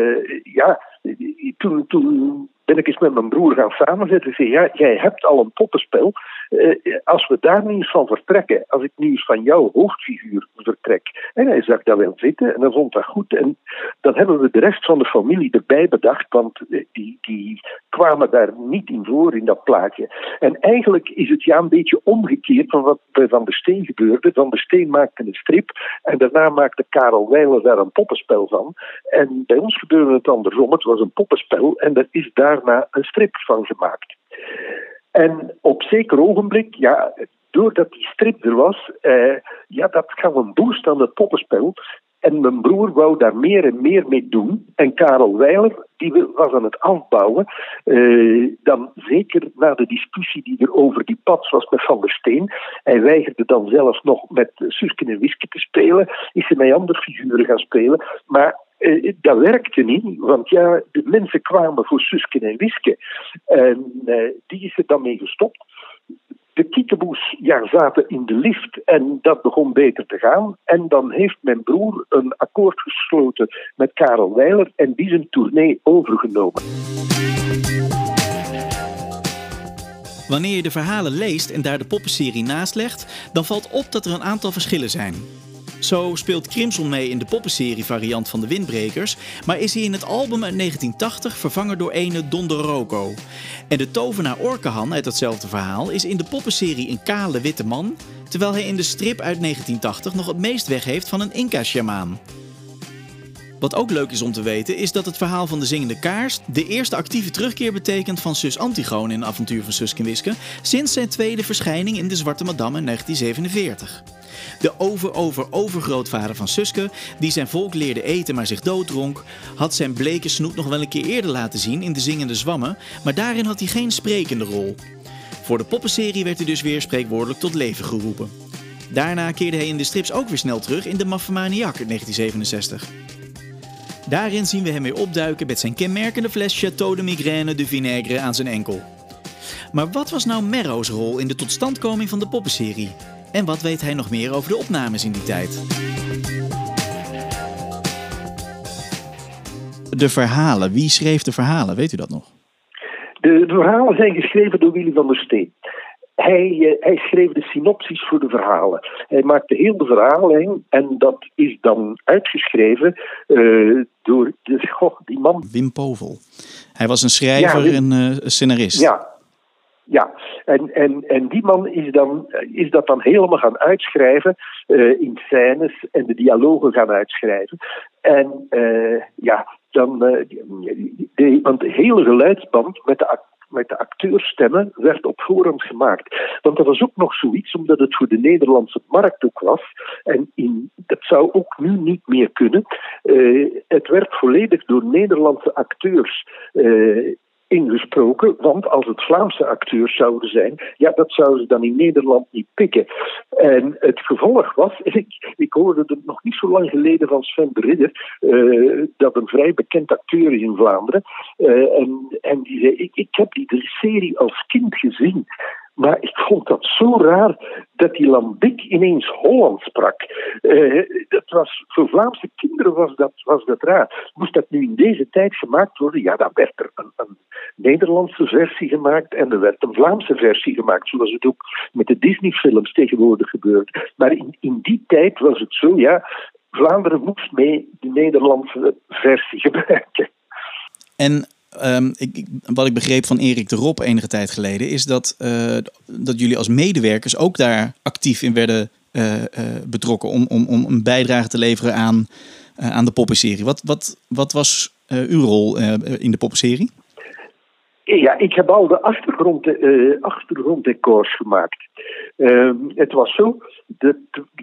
toen ben ik eens met mijn broer gaan samenzetten en zei, ja, jij hebt al een poppenspel. Als we daar nu eens van vertrekken, als ik nu eens van jouw hoofdfiguur vertrek. En hij zag dat wel zitten en hij vond dat goed. En dan hebben we de rest van de familie erbij bedacht, want die kwamen daar niet in voor in dat plaatje. En eigenlijk is het een beetje omgekeerd van wat bij Van der Steen gebeurde. Van der Steen maakte een strip en daarna maakte Karel Wijler daar een poppenspel van. En bij ons gebeurde het andersom. Het was een poppenspel en er is daarna een strip van gemaakt. En op zeker ogenblik, ja, doordat die strip er was, dat gaf een boost aan het poppenspel. En mijn broer wou daar meer en meer mee doen. En Karel Wijler, die was aan het afbouwen. Dan zeker na de discussie die er over die pats was met Van der Steen. Hij weigerde dan zelfs nog met Suske en Wiske te spelen. Is hij met andere figuren gaan spelen. Maar dat werkte niet, want ja, de mensen kwamen voor Suske en Wiske. En die is er dan mee gestopt. De Kiekeboes zaten in de lift en dat begon beter te gaan. En dan heeft mijn broer een akkoord gesloten met Karel Wijler en die zijn tournee overgenomen. Wanneer je de verhalen leest en daar de poppenserie naast legt, dan valt op dat er een aantal verschillen zijn. Zo speelt Crimson mee in de poppenserie variant van de Windbrekers, maar is hij in het album uit 1980 vervangen door ene Don de Rocco. En de tovenaar Orkahan uit datzelfde verhaal is in de poppenserie een kale witte man, terwijl hij in de strip uit 1980 nog het meest weg heeft van een Inca-sjamaan. Wat ook leuk is om te weten is dat het verhaal van de Zingende Kaars de eerste actieve terugkeer betekent van zus Antigone in het avontuur van Suske en Wiske sinds zijn tweede verschijning in De Zwarte Madame in 1947. De overgrootvader van Suske, die zijn volk leerde eten maar zich dooddronk, had zijn bleke snoet nog wel een keer eerder laten zien in De Zingende Zwammen, maar daarin had hij geen sprekende rol. Voor de poppenserie werd hij dus weer spreekwoordelijk tot leven geroepen. Daarna keerde hij in de strips ook weer snel terug in De Maffemaniak uit 1967. Daarin zien we hem weer opduiken met zijn kenmerkende fles Château de Migraine de Vinaigre aan zijn enkel. Maar wat was nou Merro's rol in de totstandkoming van de poppenserie? En wat weet hij nog meer over de opnames in die tijd? De verhalen. Wie schreef de verhalen? Weet u dat nog? De verhalen zijn geschreven door Willy van der Steen. Hij schreef de synopsis voor de verhalen. Hij maakte heel de verhaallijn en dat is dan uitgeschreven door die man. Wim Povel. Hij was een schrijver en een scenarist. Ja, en die man is dat dan helemaal gaan uitschrijven in scènes en de dialogen gaan uitschrijven. En want de hele geluidsband met de acteurstemmen werd op voorhand gemaakt. Want dat was ook nog zoiets, omdat het voor de Nederlandse markt ook was. En dat zou ook nu niet meer kunnen. Het werd volledig door Nederlandse acteurs ingesproken, want als het Vlaamse acteurs zouden zijn, ja, dat zouden ze dan in Nederland niet pikken. En het gevolg was, ik hoorde het nog niet zo lang geleden van Sven de Ridder, dat een vrij bekend acteur is in Vlaanderen, en die zei, ik heb die serie als kind gezien, maar ik vond dat zo raar dat die Lambic ineens Hollands sprak. Dat was, voor Vlaamse kinderen was dat raar. Moest dat nu in deze tijd gemaakt worden? Ja, dan werd er een Nederlandse versie gemaakt en er werd een Vlaamse versie gemaakt, zoals het ook met de Disney-films tegenwoordig gebeurt. Maar in die tijd was het zo, ja, Vlaanderen moest mee de Nederlandse versie gebruiken. En wat ik begreep van Erik de Rob enige tijd geleden is dat jullie als medewerkers ook daar actief in werden betrokken om een bijdrage te leveren aan de poppenserie. Wat was uw rol in de poppenserie? Ja, ik heb al de achtergronddecors gemaakt. Het was zo, de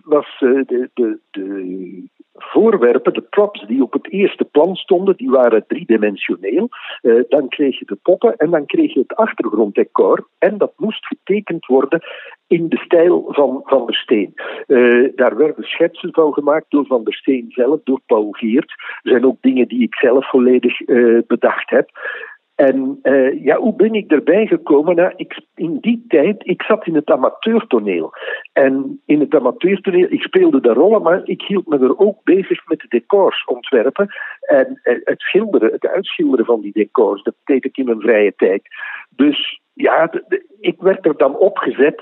voorwerpen, de props die op het eerste plan stonden, die waren driedimensioneel. Dan kreeg je de poppen en dan kreeg je het achtergronddecor. En dat moest getekend worden in de stijl van Van der Steen. Daar werden schetsen van gemaakt door Van der Steen zelf, door Paul Geert. Er zijn ook dingen die ik zelf volledig bedacht heb. En hoe ben ik erbij gekomen? Nou, in die tijd, ik zat in het amateurtoneel. En in het amateurtoneel, ik speelde de rollen, maar ik hield me er ook bezig met de decors ontwerpen. En het uitschilderen van die decors, dat deed ik in mijn vrije tijd. Dus ja, ik werd er dan opgezet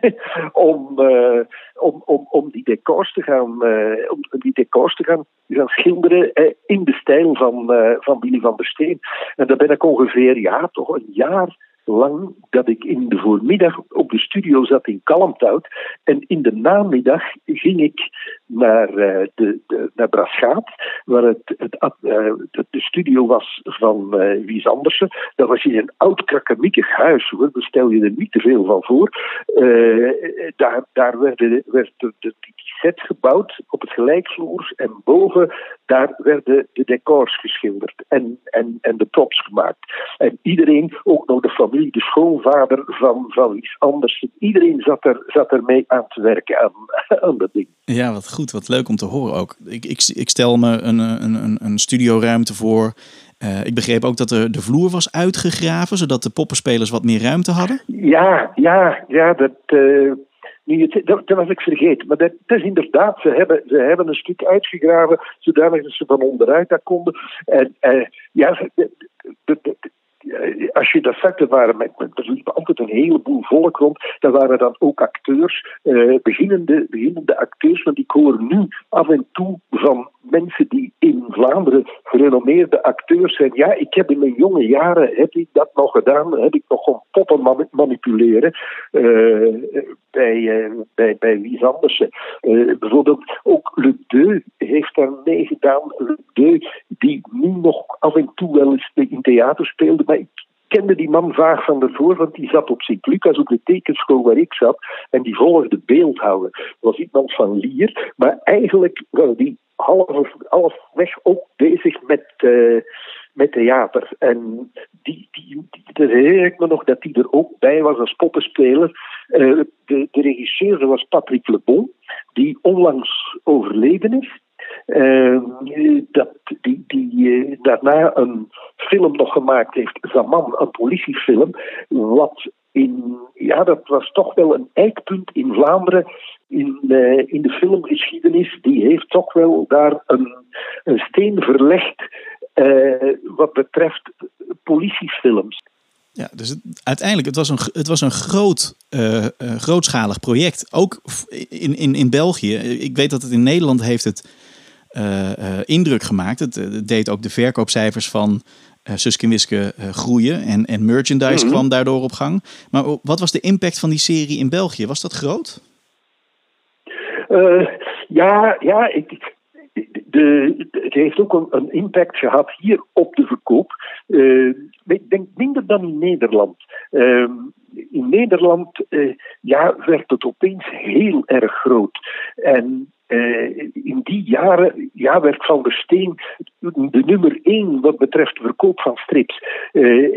om die decors te gaan schilderen in de stijl van Willy van der Steen. En daar ben ik ongeveer toch een jaar lang dat ik in de voormiddag op de studio zat in Kalmthout. En in de namiddag ging ik naar Braschaat, waar de studio was van Wies Andersen. Dat was in een oud krakkemiekig huis, hoor. Daar stel je er niet te veel van voor. Daar werd die set gebouwd op het gelijkvloers en boven daar werden de decors geschilderd en de props gemaakt. En iedereen, ook nog de familie, de schoonvader van Wies Andersen, iedereen zat er mee aan te werken aan dat ding. Ja, wat goed, wat leuk om te horen ook. Ik stel me een studioruimte voor. Ik begreep ook dat de vloer was uitgegraven, zodat de poppenspelers wat meer ruimte hadden. Ja, dat was ik vergeten. Maar dat is inderdaad, ze hebben een stuk uitgegraven, zodanig dat ze van onderuit dat konden. En als je dat zag, er liep altijd een heleboel volk rond. Daar waren dan ook acteurs, beginnende acteurs. Want ik hoor nu af en toe van mensen die in Vlaanderen gerenommeerde acteurs zijn. Ja, ik heb in mijn jonge jaren, heb ik dat nog gedaan. Heb ik nog gewoon poppen manipuleren bij Wies Andersen. Bijvoorbeeld ook Luc Deux heeft daar meegedaan. Luc Deux, die nu nog af en toe wel eens in theater speelde. Maar ik kende die man vaag van ervoor, want die zat op Sint-Lucas op de tekenschool waar ik zat. En die volgde beeldhouden. Dat was iemand van Lier. Maar eigenlijk was die halfweg ook bezig met theater. En dat herinner ik me nog dat die er ook bij was als poppenspeler. De regisseur, dat was Patrick Lebon, die onlangs overleden is. Die daarna een film nog gemaakt heeft, Zaman, een politiefilm, dat was toch wel een eikpunt in Vlaanderen in de filmgeschiedenis. Die heeft toch wel daar een steen verlegd wat betreft politiefilms. Ja, dus uiteindelijk, het was een grootschalig project. Ook in België. Ik weet dat het in Nederland heeft het indruk gemaakt. Het deed ook de verkoopcijfers van Suske en Wiske groeien. En merchandise kwam daardoor op gang. Maar wat was de impact van die serie in België? Was dat groot? Het heeft ook een impact gehad hier op de verkoop. Ik denk minder dan in Nederland. In Nederland werd het opeens heel erg groot. En in die jaren werd Van der Steen de nummer 1 wat betreft de verkoop van strips. En ik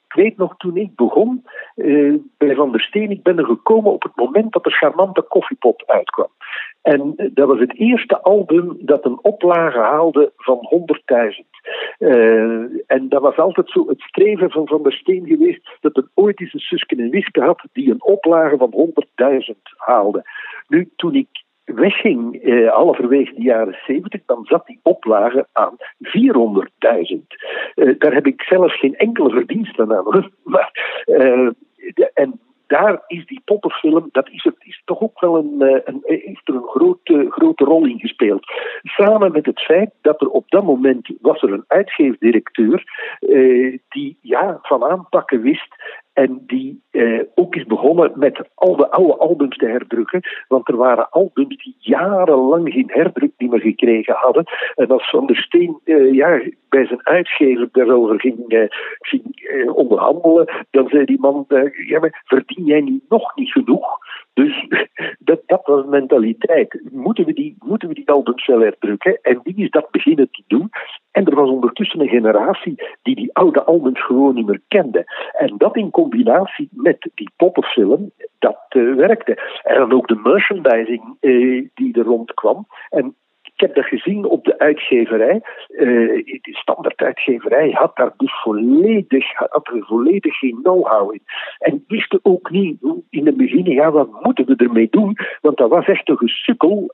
Ik weet nog, toen ik begon bij Van der Steen, ik ben er gekomen op het moment dat de Charmante Koffiepot uitkwam. En dat was het eerste album dat een oplage haalde van 100.000. En dat was altijd zo het streven van Van der Steen geweest, dat er ooit eens een Suske en Wiske had die een oplage van 100.000 haalde. Nu, toen ik wegging, halverwege de jaren 70, dan zat die oplage aan 400.000. Daar heb ik zelf geen enkele verdienste aan. Maar, en daar is die poppenfilm, is toch ook wel heeft er een grote rol in gespeeld. Samen met het feit dat er op dat moment was er een uitgeefdirecteur die van aanpakken wist. En die ook is begonnen met al de oude albums te herdrukken. Want er waren albums die jarenlang geen herdruk meer gekregen hadden. En als Van der Steen bij zijn uitgever daarover ging onderhandelen, dan zei die man, maar verdien jij nu nog niet genoeg? Dus dat was mentaliteit. Moeten we die albums wel herdrukken? En die is dat beginnen te doen. En er was ondertussen een generatie die oude albums gewoon niet meer kende. En dat in combinatie met die poppenfilm, dat werkte. En dan ook de merchandising die er rondkwam. En ik heb dat gezien op de uitgeverij. De standaarduitgeverij had daar dus volledig geen know-how in. En wisten ook niet in het begin, wat moeten we ermee doen? Want dat was echt een gesukkel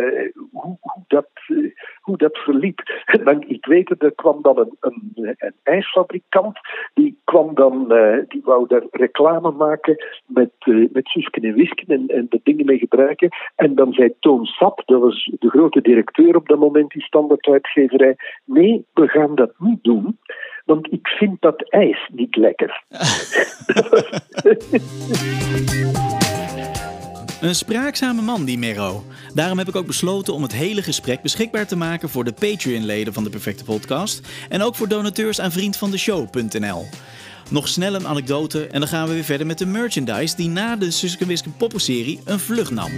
hoe dat verliep. En dan, ik weet het, er kwam dan een ijsfabrikant, die wou daar reclame maken met Suske en Wiske en de dingen mee gebruiken. En dan zei Toon Sap, dat was de grote directeur op dat moment die standaarduitgeverij, nee, we gaan dat niet doen, want ik vind dat ijs niet lekker. Een spraakzame man, die Merro. Daarom heb ik ook besloten om het hele gesprek beschikbaar te maken voor de Patreon-leden van de Perfecte Podcast en ook voor donateurs aan vriendvandeshow.nl. Nog snel een anekdote en dan gaan we weer verder met de merchandise die na de Suske en Wiske poppenserie een vlucht nam.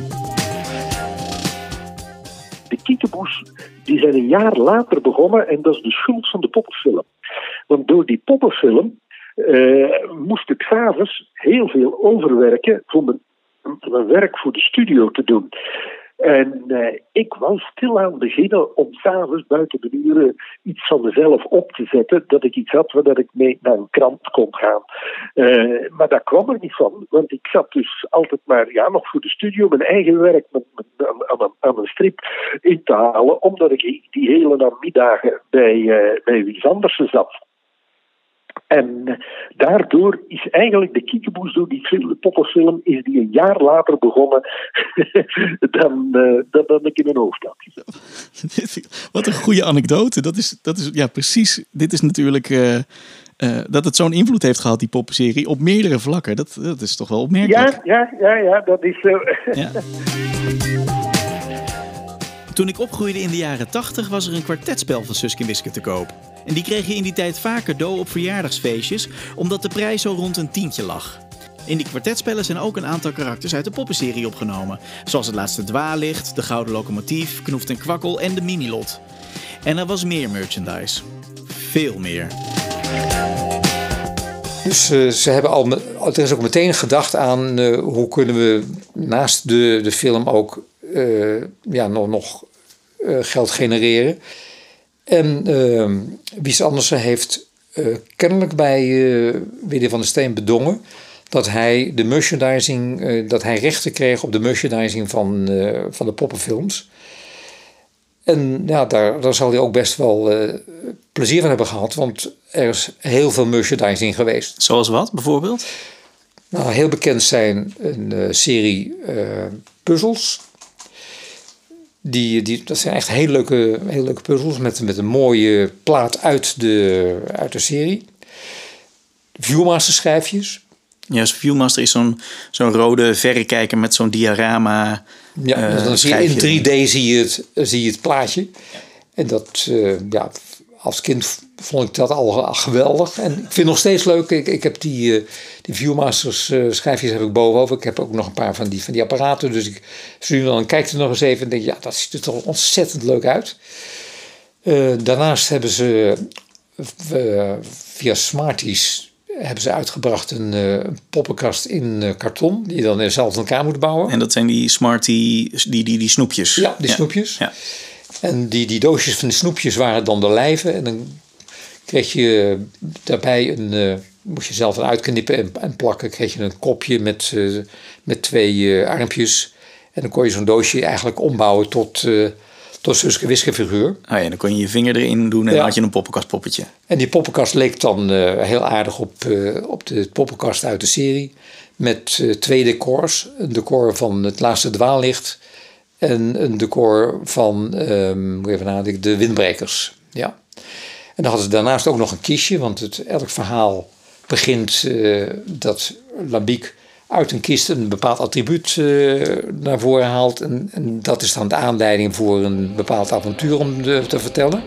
De Kiekeboes, die zijn een jaar later begonnen en dat is de schuld van de poppenfilm. Want door die poppenfilm moest ik 's avonds heel veel overwerken voor mijn werk voor de studio te doen. En ik wou stilaan beginnen om 's avonds buiten de uren iets van mezelf op te zetten, dat ik iets had waar ik mee naar een krant kon gaan. Maar dat kwam er niet van, want ik zat dus altijd maar nog voor de studio mijn eigen werk aan een strip in te halen, omdat ik die hele namiddagen bij Wies Andersen zat. En daardoor is eigenlijk de Kiekeboes door die poppenfilm is die een jaar later begonnen dan ik in mijn hoofd had. Wat een goede anekdote. Dat is ja, precies. Dit is natuurlijk dat het zo'n invloed heeft gehad, die poppenserie, op meerdere vlakken. Dat is toch wel opmerkelijk. Ja, dat is zo. Ja. Toen ik opgroeide in de jaren 80 was er een kwartetspel van Suske en Wiske te koop. En die kreeg je in die tijd vaak cadeau op verjaardagsfeestjes, omdat de prijs zo rond een tientje lag. In die kwartetspellen zijn ook een aantal karakters uit de poppenserie opgenomen. Zoals Het Laatste Dwaallicht, De Gouden Locomotief, Knoeft en Kwakkel en de Minilot. En er was meer merchandise. Veel meer. Dus er is ook meteen gedacht aan hoe kunnen we naast de film ook nog geld genereren. En Wies Andersen heeft kennelijk bij W.D. van der Steen bedongen dat hij de merchandising, dat hij rechten kreeg op de merchandising van de poppenfilms. En ja, daar zal hij ook best wel plezier van hebben gehad, want er is heel veel merchandising geweest. Zoals wat, bijvoorbeeld? Nou, heel bekend zijn een serie puzzels. Dat zijn echt heel leuke puzzels met een mooie plaat uit de serie. Viewmaster schijfjes. Ja, Viewmaster is zo'n rode verrekijker met zo'n diorama. Ja, dan zie je in 3D zie je het plaatje. Ja. En dat, als kind vond ik dat al geweldig. En ik vind het nog steeds leuk. Ik heb die Viewmasters schijfjes heb ik bovenop. Ik heb ook nog een paar van die apparaten. Dus dan kijk er nog eens even en denk ja, dat ziet er toch ontzettend leuk uit. Daarnaast hebben ze via Smarties hebben ze uitgebracht een poppenkast in karton. Die je dan zelf in elkaar moet bouwen. En dat zijn die Smartie, die snoepjes. Ja, die snoepjes. Ja. En die doosjes van de snoepjes waren dan de lijven. En dan kreeg je daarbij moest je zelf uitknippen en plakken. Kreeg je een kopje met 2 armpjes. En dan kon je zo'n doosje eigenlijk ombouwen tot Suske Wiske figuur. Oh ja, dan kon je je vinger erin doen en dan had je een poppenkastpoppetje. En die poppenkast leek dan heel aardig op de poppenkast uit de serie. Met 2 decors. Een decor van Het Laatste Dwaallicht. En een decor van de Windbrekers. Ja. En dan hadden ze daarnaast ook nog een kistje. Want elk verhaal begint dat Lambiek uit een kist een bepaald attribuut naar voren haalt. En dat is dan de aanleiding voor een bepaald avontuur om te vertellen.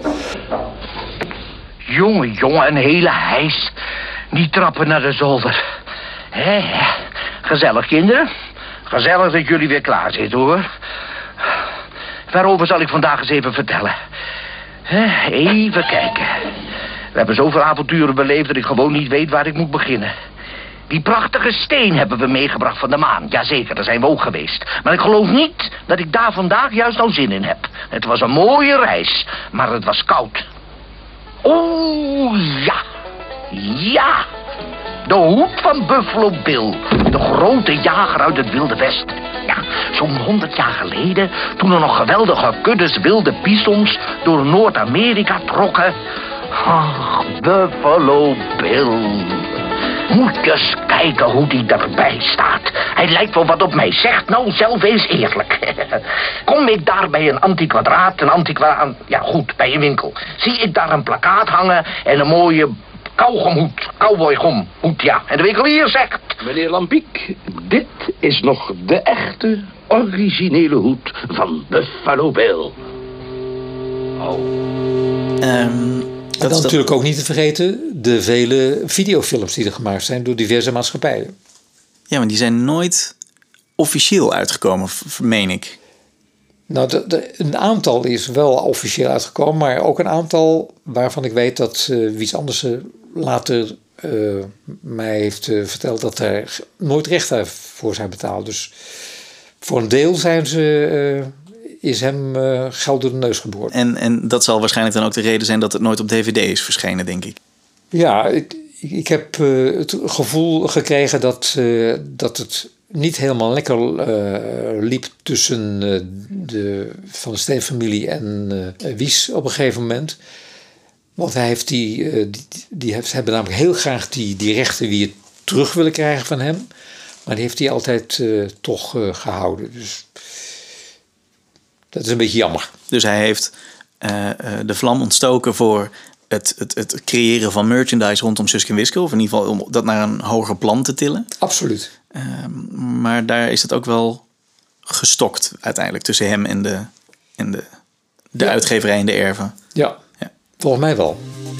Jongen, een hele hijs. Die trappen naar de zolder. Gezellig, kinderen. Gezellig dat jullie weer klaar zitten, hoor. Waarover zal ik vandaag eens even vertellen? Even kijken. We hebben zoveel avonturen beleefd dat ik gewoon niet weet waar ik moet beginnen. Die prachtige steen hebben we meegebracht van de maan. Jazeker, daar zijn we ook geweest. Maar ik geloof niet dat ik daar vandaag juist nou zin in heb. Het was een mooie reis, maar het was koud. Oh, ja. Ja. De hoed van Buffalo Bill. De grote jager uit het Wilde West. Ja, zo'n 100 jaar geleden, toen er nog geweldige kuddes wilde bisons door Noord-Amerika trokken. Ach, Buffalo Bill. Moet je eens kijken hoe die erbij staat. Hij lijkt wel wat op mij. Zegt nou zelf eens eerlijk. Kom ik daar bij een antiquadraat, ja goed, bij een winkel. Zie ik daar een plakkaat hangen en een mooie kauwgomhoed, cowboygomhoed, ja. En de winkelier zegt: meneer Lambiek, dit is nog de echte, originele hoed van Buffalo Bill. En dan natuurlijk ook niet te vergeten de vele videofilms die er gemaakt zijn door diverse maatschappijen. Ja, maar die zijn nooit officieel uitgekomen, meen ik. Nou, een aantal is wel officieel uitgekomen, maar ook een aantal waarvan ik weet dat Wies Andersen later mij heeft verteld dat er nooit rechten voor zijn betaald. Dus voor een deel is hem geld door de neus geboord. En dat zal waarschijnlijk dan ook de reden zijn dat het nooit op DVD is verschenen, denk ik. Ja, ik heb het gevoel gekregen dat het niet helemaal lekker liep tussen de Van der Steen-familie en Wies op een gegeven moment. Want hij heeft ze hebben namelijk heel graag die rechten weer terug willen krijgen van hem. Maar die heeft hij altijd toch gehouden. Dus dat is een beetje jammer. Dus hij heeft de vlam ontstoken voor het creëren van merchandise rondom Suske en Wiske. Of in ieder geval om dat naar een hoger plan te tillen. Absoluut. Maar daar is het ook wel gestokt uiteindelijk tussen hem en de uitgeverij en de erven. Ja, volgens mij wel.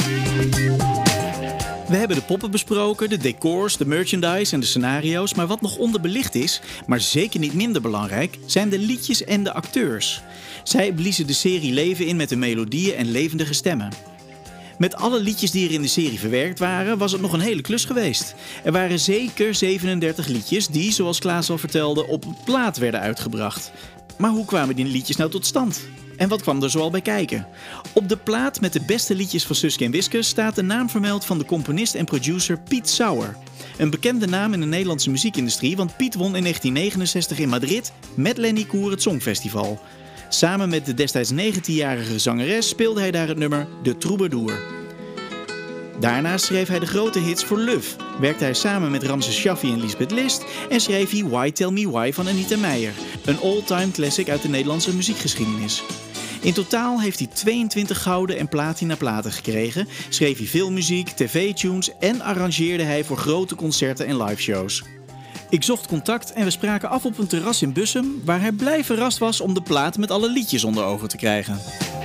We hebben de poppen besproken, de decors, de merchandise en de scenario's. Maar wat nog onderbelicht is, maar zeker niet minder belangrijk, zijn de liedjes en de acteurs. Zij bliezen de serie leven in met de melodieën en levendige stemmen. Met alle liedjes die er in de serie verwerkt waren, was het nog een hele klus geweest. Er waren zeker 37 liedjes die, zoals Klaas al vertelde, op een plaat werden uitgebracht. Maar hoe kwamen die liedjes nou tot stand? En wat kwam er zoal bij kijken? Op de plaat met de beste liedjes van Suske en Wiske staat de naam vermeld van de componist en producer Piet Sauer. Een bekende naam in de Nederlandse muziekindustrie, want Piet won in 1969 in Madrid met Lenny Koer het Songfestival. Samen met de destijds 19-jarige zangeres speelde hij daar het nummer De Troubadour. Daarnaast schreef hij de grote hits voor Luf, werkte hij samen met Ramses Shaffi en Lisbeth List en schreef hij Why Tell Me Why van Anita Meijer, een all-time classic uit de Nederlandse muziekgeschiedenis. In totaal heeft hij 22 gouden en platina platen gekregen, schreef hij filmmuziek, tv-tunes en arrangeerde hij voor grote concerten en liveshows. Ik zocht contact en we spraken af op een terras in Bussum, waar hij blij verrast was om de plaat met alle liedjes onder ogen te krijgen.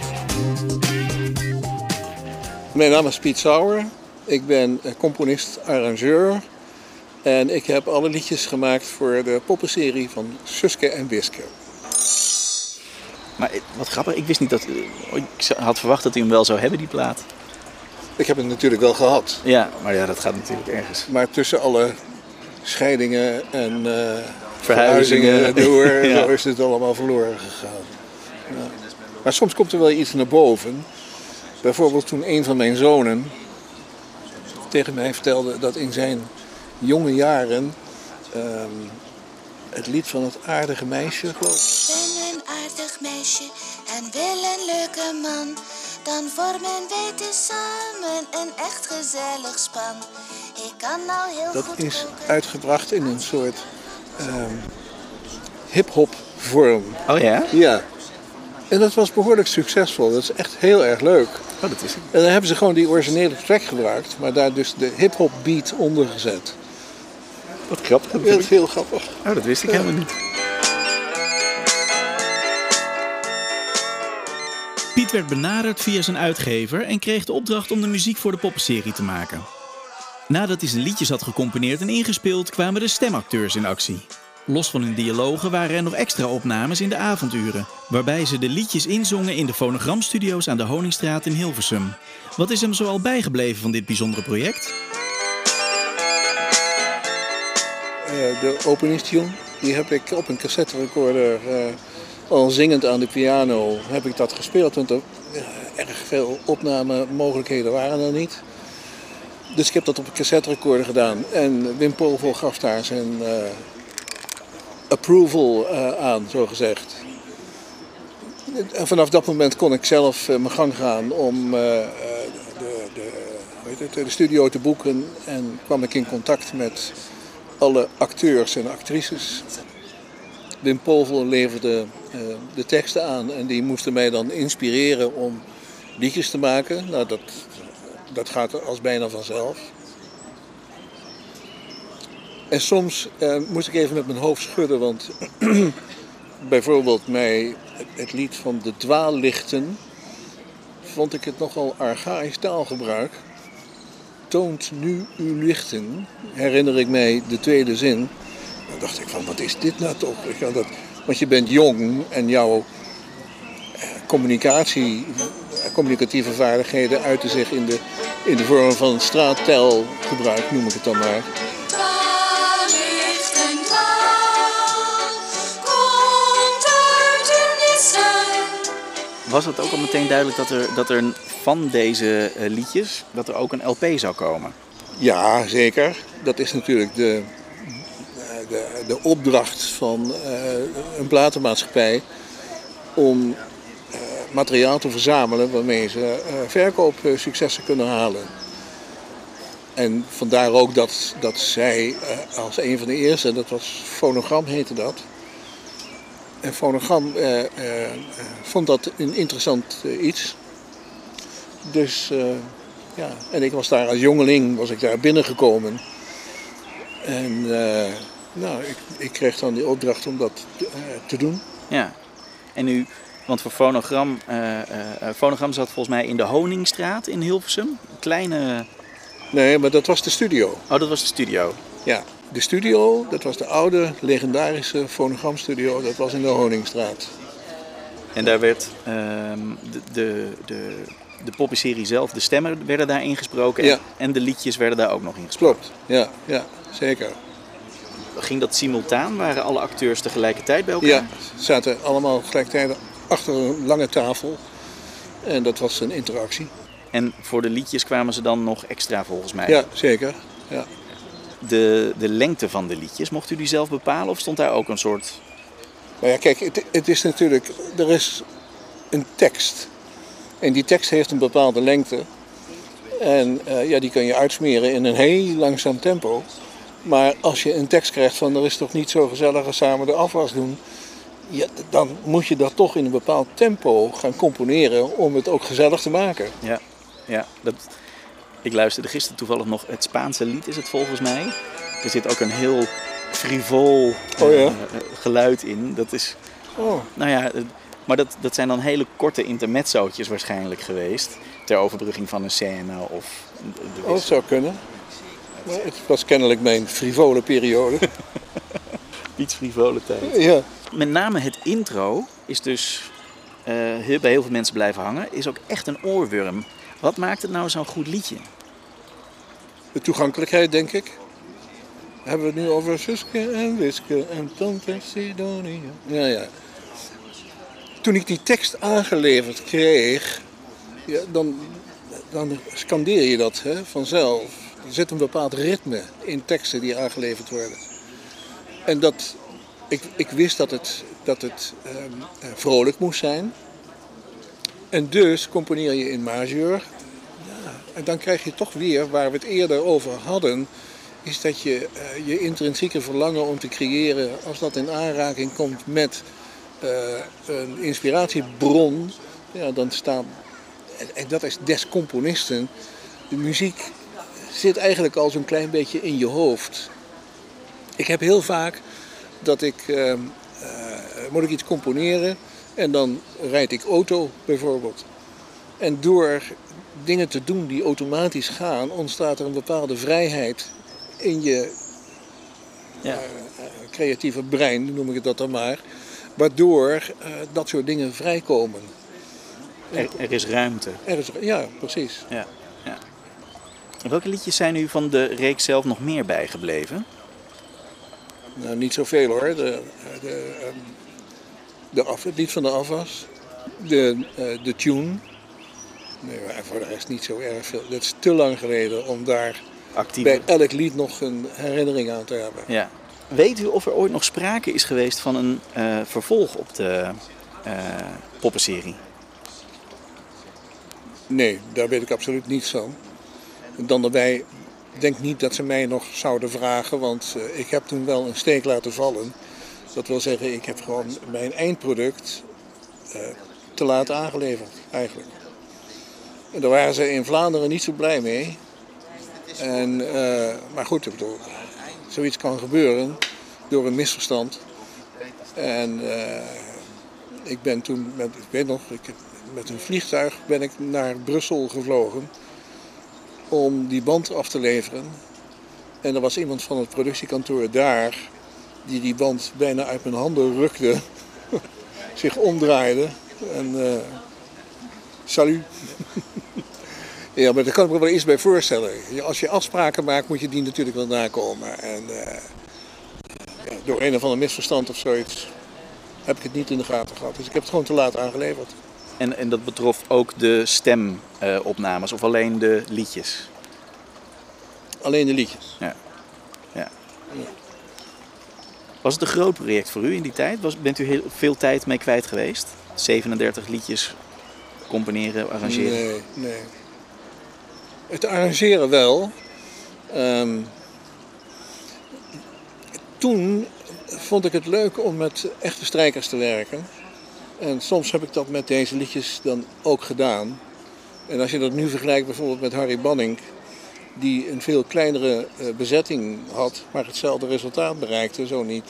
Mijn naam is Piet Sauer. Ik ben componist-arrangeur. En ik heb alle liedjes gemaakt voor de poppenserie van Suske en Wiske. Maar wat grappig, ik wist niet dat... Ik had verwacht dat hij hem wel zou hebben, die plaat. Ik heb het natuurlijk wel gehad. Ja, maar ja, dat gaat natuurlijk ergens. Maar tussen alle scheidingen en verhuizingen door, ja. Zo is het allemaal verloren gegaan. Ja. Maar soms komt er wel iets naar boven. Bijvoorbeeld toen een van mijn zonen tegen mij vertelde dat in zijn jonge jaren het lied van het aardige meisje, geloof ik. Ik ben een aardig meisje en wil een leuke man. Dan vormen wij tezamen een echt gezellig span. Ik kan al heel Dat goed is koken. uitgebracht in een soort hip-hop vorm. Oh ja? Ja. En dat was behoorlijk succesvol. Dat is echt heel erg leuk. Oh, dat is het. En dan hebben ze gewoon die originele track gebruikt, maar daar dus de hip-hop beat onder gezet. Wat grappig. Dat is heel grappig. Oh, dat wist ik helemaal niet. Piet werd benaderd via zijn uitgever en kreeg de opdracht om de muziek voor de poppenserie te maken. Nadat hij zijn liedjes had gecomponeerd en ingespeeld, kwamen de stemacteurs in actie. Los van hun dialogen waren er nog extra opnames in de avonduren, waarbij ze de liedjes inzongen in de fonogramstudio's aan de Honingstraat in Hilversum. Wat is hem zoal bijgebleven van dit bijzondere project? De openingstune, die heb ik op een cassette recorder al zingend aan de piano heb ik dat gespeeld. Want er erg veel opnamemogelijkheden waren er niet. Dus ik heb dat op een cassette recorder gedaan. En Wim Povel gaf daar zijn approval aan, zo gezegd. En vanaf dat moment kon ik zelf mijn gang gaan om de studio te boeken. En kwam ik in contact met alle acteurs en actrices. Wim Povel leverde de teksten aan en die moesten mij dan inspireren om liedjes te maken. Nou, dat gaat als bijna vanzelf. En soms moest ik even met mijn hoofd schudden, want bijvoorbeeld het lied van de Dwaallichten vond ik het nogal archaïsch taalgebruik. Toont nu uw lichten, herinner ik mij de tweede zin. Dan dacht ik van, wat is dit nou toch? Want je bent jong en jouw communicatieve vaardigheden uiten zich in de vorm van straattijlgebruik, noem ik het dan maar. Was het ook al meteen duidelijk dat er van deze liedjes dat er ook een LP zou komen? Ja, zeker. Dat is natuurlijk de opdracht van een platenmaatschappij om materiaal te verzamelen waarmee ze verkoopsuccessen kunnen halen. En vandaar ook dat zij als een van de eerste, dat was Fonogram heette dat. En Fonogram vond dat een interessant iets. Dus ja, en ik was daar als jongeling binnengekomen. En nou, ik kreeg dan die opdracht om dat te doen. Ja, en nu, want voor Fonogram, Fonogram zat volgens mij in de Honingstraat in Hilversum. Een kleine... Nee, maar dat was de studio. Oh, dat was de studio. Ja, de studio, dat was de oude legendarische fonogramstudio, dat was in de Honingstraat. En daar werd de poppenserie zelf, de stemmen werden daar ingesproken Ja. En de liedjes werden daar ook nog ingesproken. Klopt, ja, zeker. Ging dat simultaan? Waren alle acteurs tegelijkertijd bij elkaar? Ja, ze zaten allemaal tegelijkertijd achter een lange tafel en dat was een interactie. En voor de liedjes kwamen ze dan nog extra volgens mij? Ja, zeker. Ja. De lengte van de liedjes, mocht u die zelf bepalen of stond daar ook een soort... Nou ja, kijk, het is natuurlijk, er is een tekst. En die tekst heeft een bepaalde lengte. En ja, die kun je uitsmeren in een heel langzaam tempo. Maar als je een tekst krijgt van er is toch niet zo gezellig als samen de afwas doen. Ja, dan moet je dat toch in een bepaald tempo gaan componeren om het ook gezellig te maken. Ja, ik luisterde gisteren toevallig nog het Spaanse lied is het volgens mij. Er zit ook een heel frivol geluid in. Dat is, nou ja, maar dat zijn dan hele korte intermezzootjes waarschijnlijk geweest. Ter overbrugging van een scène of... Dat zou kunnen. Maar het was kennelijk mijn frivole periode. Iets frivole tijd. Ja. Met name het intro is dus bij heel veel mensen blijven hangen. Is ook echt een oorworm. Wat maakt het nou zo'n goed liedje? De toegankelijkheid, denk ik. Hebben we het nu over Suske en Wiske en Tante Sidonia? Ja. Toen ik die tekst aangeleverd kreeg, ja, dan scandeer je dat vanzelf. Er zit een bepaald ritme in teksten die aangeleverd worden. En ik wist dat het vrolijk moest zijn. En dus componeer je in majeur. Ja, en dan krijg je toch weer, waar we het eerder over hadden, is dat je je intrinsieke verlangen om te creëren, als dat in aanraking komt met een inspiratiebron, ja, dan staan, en dat is des componisten, de muziek zit eigenlijk al zo'n klein beetje in je hoofd. Ik heb heel vaak dat moet ik iets componeren en dan rijd ik auto bijvoorbeeld. En door dingen te doen die automatisch gaan, ontstaat er een bepaalde vrijheid in je creatieve brein, noem ik het dat dan maar, waardoor dat soort dingen vrijkomen. Er is ruimte. Ja, precies. Ja. Welke liedjes zijn u van de reeks zelf nog meer bijgebleven? Nou, niet zoveel hoor. Het lied van de afwas. De tune. Nee, maar voor de rest niet zo erg veel. Dat is te lang geleden om daar bij elk lied nog een herinnering aan te hebben. Ja. Weet u of er ooit nog sprake is geweest van een vervolg op de poppenserie? Nee, daar weet ik absoluut niets van. Dan daarbij, ik denk niet dat ze mij nog zouden vragen, want ik heb toen wel een steek laten vallen. Dat wil zeggen, ik heb gewoon mijn eindproduct te laat aangeleverd, eigenlijk. En daar waren ze in Vlaanderen niet zo blij mee. Maar goed, ik bedoel, zoiets kan gebeuren door een misverstand. En ik ben toen, met een vliegtuig ben ik naar Brussel gevlogen om die band af te leveren. En er was iemand van het productiekantoor daar die band bijna uit mijn handen rukte, zich omdraaide en salut. Ja, maar daar kan ik me wel iets bij voorstellen. Als je afspraken maakt, moet je die natuurlijk wel nakomen. En door een of ander misverstand of zoiets heb ik het niet in de gaten gehad. Dus ik heb het gewoon te laat aangeleverd. En dat betrof ook de stemopnames of alleen de liedjes? Alleen de liedjes. Ja. Was het een groot project voor u in die tijd? Bent u heel veel tijd mee kwijt geweest? 37 liedjes componeren, arrangeren? Nee. Het arrangeren wel. Toen vond ik het leuk om met echte strijkers te werken. En soms heb ik dat met deze liedjes dan ook gedaan. En als je dat nu vergelijkt bijvoorbeeld met Harry Banning, die een veel kleinere bezetting had, maar hetzelfde resultaat bereikte, zo niet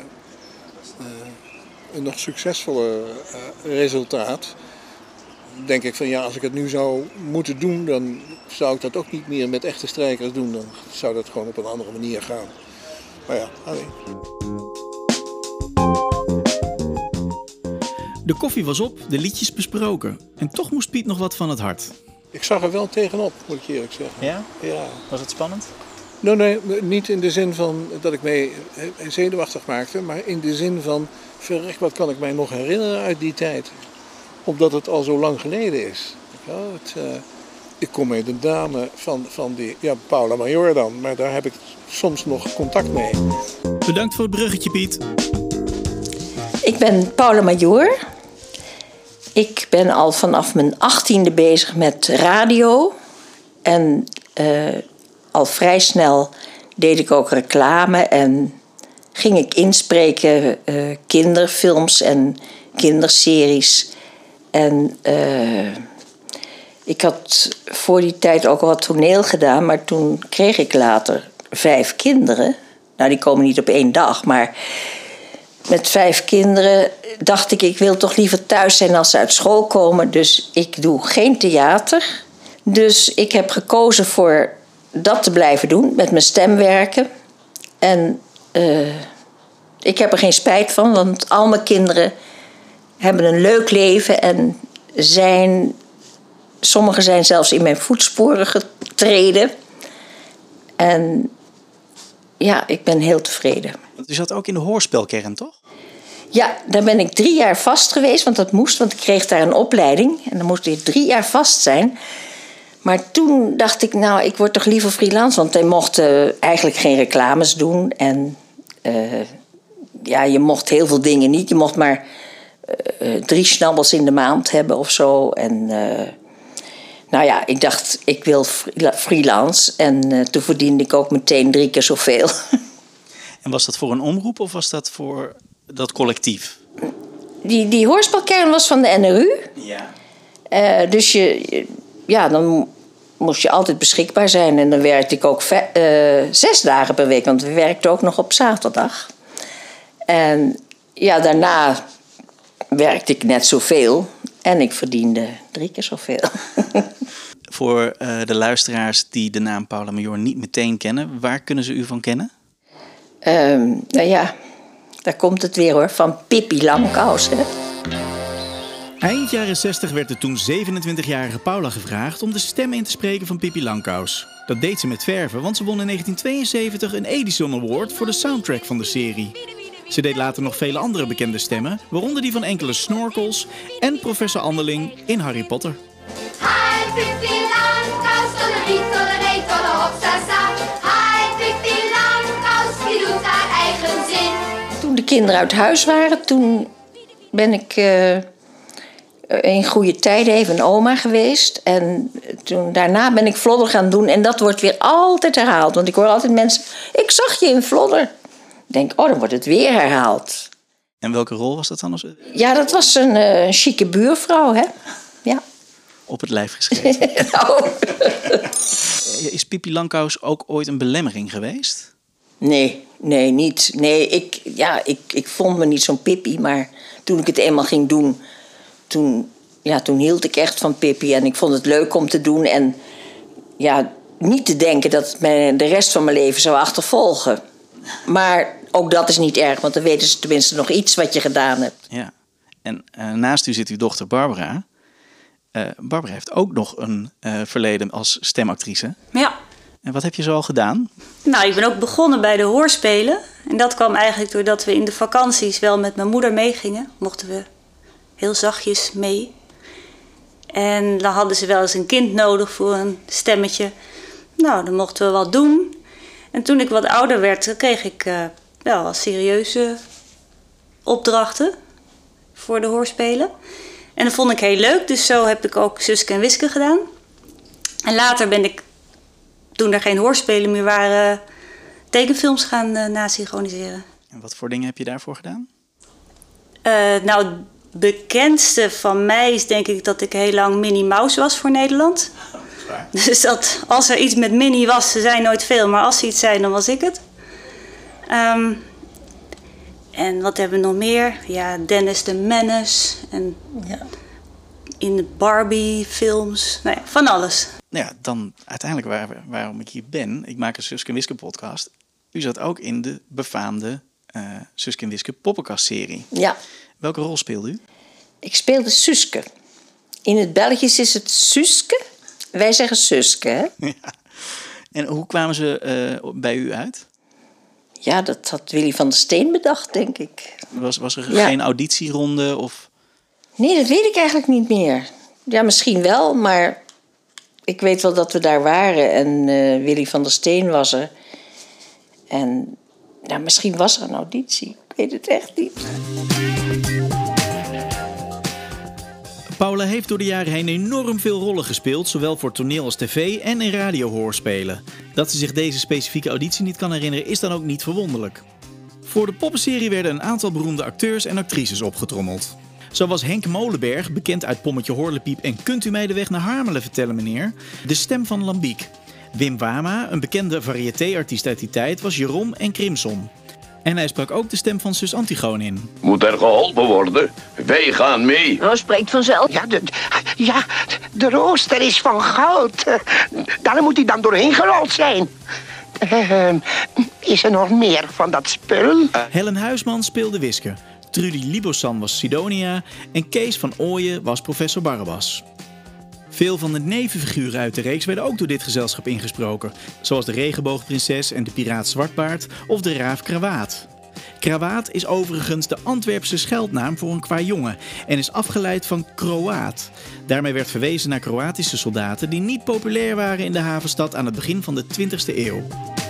een nog succesvoller resultaat. Denk ik van ja, als ik het nu zou moeten doen, dan zou ik dat ook niet meer met echte strijkers doen. Dan zou dat gewoon op een andere manier gaan. Maar ja, allee. De koffie was op, de liedjes besproken. En toch moest Piet nog wat van het hart. Ik zag er wel tegenop, moet ik eerlijk zeggen. Ja? Ja. Was het spannend? Nee, niet in de zin van dat ik mij zenuwachtig maakte, maar in de zin van, verrek, wat kan ik mij nog herinneren uit die tijd? Omdat het al zo lang geleden is. Ik kom met een dame van die, Paula Major dan, maar daar heb ik soms nog contact mee. Bedankt voor het bruggetje, Piet. Ik ben Paula Major. Ik ben al vanaf mijn 18e bezig met radio. En al vrij snel deed ik ook reclame en ging ik inspreken kinderfilms en kinderseries. En ik had voor die tijd ook al wat toneel gedaan, maar toen kreeg ik later 5 kinderen. Nou, die komen niet op 1 dag, maar met 5 kinderen dacht ik wil toch liever thuis zijn als ze uit school komen. Dus ik doe geen theater. Dus ik heb gekozen voor dat te blijven doen, met mijn stem werken. En ik heb er geen spijt van, want al mijn kinderen hebben een leuk leven en zijn sommigen zijn zelfs in mijn voetsporen getreden. En ja, ik ben heel tevreden. U zat ook in de hoorspelkern, toch? Ja, daar ben ik 3 jaar vast geweest, want dat moest. Want ik kreeg daar een opleiding en dan moest ik 3 jaar vast zijn. Maar toen dacht ik, nou, ik word toch liever freelance. Want hij mocht eigenlijk geen reclames doen. En ja, je mocht heel veel dingen niet. Je mocht maar 3 schnabbels in de maand hebben of zo. En nou ja, ik dacht, ik wil freelance. En toen verdiende ik ook meteen 3 keer zoveel. En was dat voor een omroep of was dat voor dat collectief? Die hoorspelkern was van de NRU. Ja. Dus dan moest je altijd beschikbaar zijn. En dan werkte ik ook 6 dagen per week. Want we werkten ook nog op zaterdag. En ja, daarna werkte ik net zoveel. En ik verdiende 3 keer zoveel. Voor de luisteraars die de naam Paula Major niet meteen kennen, waar kunnen ze u van kennen? Nou ja, daar komt het weer hoor, van Pippi Langkous. Hè? Eind jaren 60 werd de toen 27-jarige Paula gevraagd om de stem in te spreken van Pippi Langkous. Dat deed ze met verve, want ze won in 1972 een Edison Award voor de soundtrack van de serie. Ze deed later nog vele andere bekende stemmen, waaronder die van enkele Snorkels en professor Anderling in Harry Potter. Hi, Pippi Langkous, tollerie, tollerie, tolle hopsasa. Hi, Pippi Langkous, die doet haar eigen zin. Toen de kinderen uit huis waren, toen ben ik in goede tijden even een oma geweest. En daarna ben ik Vlodder gaan doen. En dat wordt weer altijd herhaald. Want ik hoor altijd mensen, ik zag je in Vlodder. Ik denk, dan wordt het weer herhaald. En welke rol was dat dan? Ja, dat was een chique buurvrouw, hè? Ja. Op het lijf geschreven. Nou. Is Pippi Langkous ook ooit een belemmering geweest? Nee, niet. Nee, ik vond me niet zo'n Pippi. Maar toen ik het eenmaal ging doen, toen hield ik echt van Pippi. En ik vond het leuk om te doen. En ja, niet te denken dat het mij de rest van mijn leven zou achtervolgen. Maar ook dat is niet erg, want dan weten ze tenminste nog iets wat je gedaan hebt. Ja, en naast u zit uw dochter Barbara. Barbara heeft ook nog een verleden als stemactrice. Ja. En wat heb je zo al gedaan? Nou, ik ben ook begonnen bij de hoorspelen. En dat kwam eigenlijk doordat we in de vakanties wel met mijn moeder meegingen. Mochten we heel zachtjes mee. En dan hadden ze wel eens een kind nodig voor een stemmetje. Nou, dan mochten we wat doen. En toen ik wat ouder werd, kreeg ik wel wat serieuze opdrachten voor de hoorspelen. En dat vond ik heel leuk, dus zo heb ik ook Suske en Wiske gedaan. En later ben ik, toen er geen hoorspelen meer waren, tekenfilms gaan nasynchroniseren. En wat voor dingen heb je daarvoor gedaan? Nou, het bekendste van mij is denk ik dat ik heel lang Minnie Mouse was voor Nederland. Dus dat als er iets met Minnie was, ze zei nooit veel, maar als ze iets zei, dan was ik het. En wat hebben we nog meer? Ja, Dennis de Menace en in de Barbie-films. Nou ja, van alles. Nou ja, dan uiteindelijk waarom ik hier ben. Ik maak een Suske en Wiske podcast. U zat ook in de befaamde Suske en Wiske poppenkast-serie. Ja. Welke rol speelde u? Ik speelde Suske. In het Belgisch is het Suske. Wij zeggen Suske, hè? Ja. En hoe kwamen ze bij u uit? Ja, dat had Willy van der Steen bedacht, denk ik. Was er geen auditieronde? Of? Nee, dat weet ik eigenlijk niet meer. Ja, misschien wel, maar ik weet wel dat we daar waren. En Willy van der Steen was er. En nou, misschien was er een auditie. Ik weet het echt niet. Paula heeft door de jaren heen enorm veel rollen gespeeld, zowel voor toneel als tv en in radiohoorspelen. Dat ze zich deze specifieke auditie niet kan herinneren is dan ook niet verwonderlijk. Voor de poppenserie werden een aantal beroemde acteurs en actrices opgetrommeld. Zo was Henk Molenberg, bekend uit Pommetje Horlepiep en Kunt u mij de weg naar Harmelen vertellen meneer, de stem van Lambiek. Wim Wama, een bekende variété-artiest uit die tijd, was Jeroen en Crimson. En hij sprak ook de stem van zus Antigone in. Moet er geholpen worden? Wij gaan mee. Nou, spreekt vanzelf. Ja, de rooster is van goud. Daar moet hij dan doorheen gerold zijn. Is er nog meer van dat spul? Helen Huisman speelde Wiske. Trudy Libosan was Sidonia. En Kees van Ooyen was professor Barabbas. Veel van de nevenfiguren uit de reeks werden ook door dit gezelschap ingesproken. Zoals de regenboogprinses en de piraat Zwartbaard of de raaf Krawaat. Krawaat is overigens de Antwerpse scheldnaam voor een kwajongen en is afgeleid van Kroaat. Daarmee werd verwezen naar Kroatische soldaten die niet populair waren in de havenstad aan het begin van de 20e eeuw.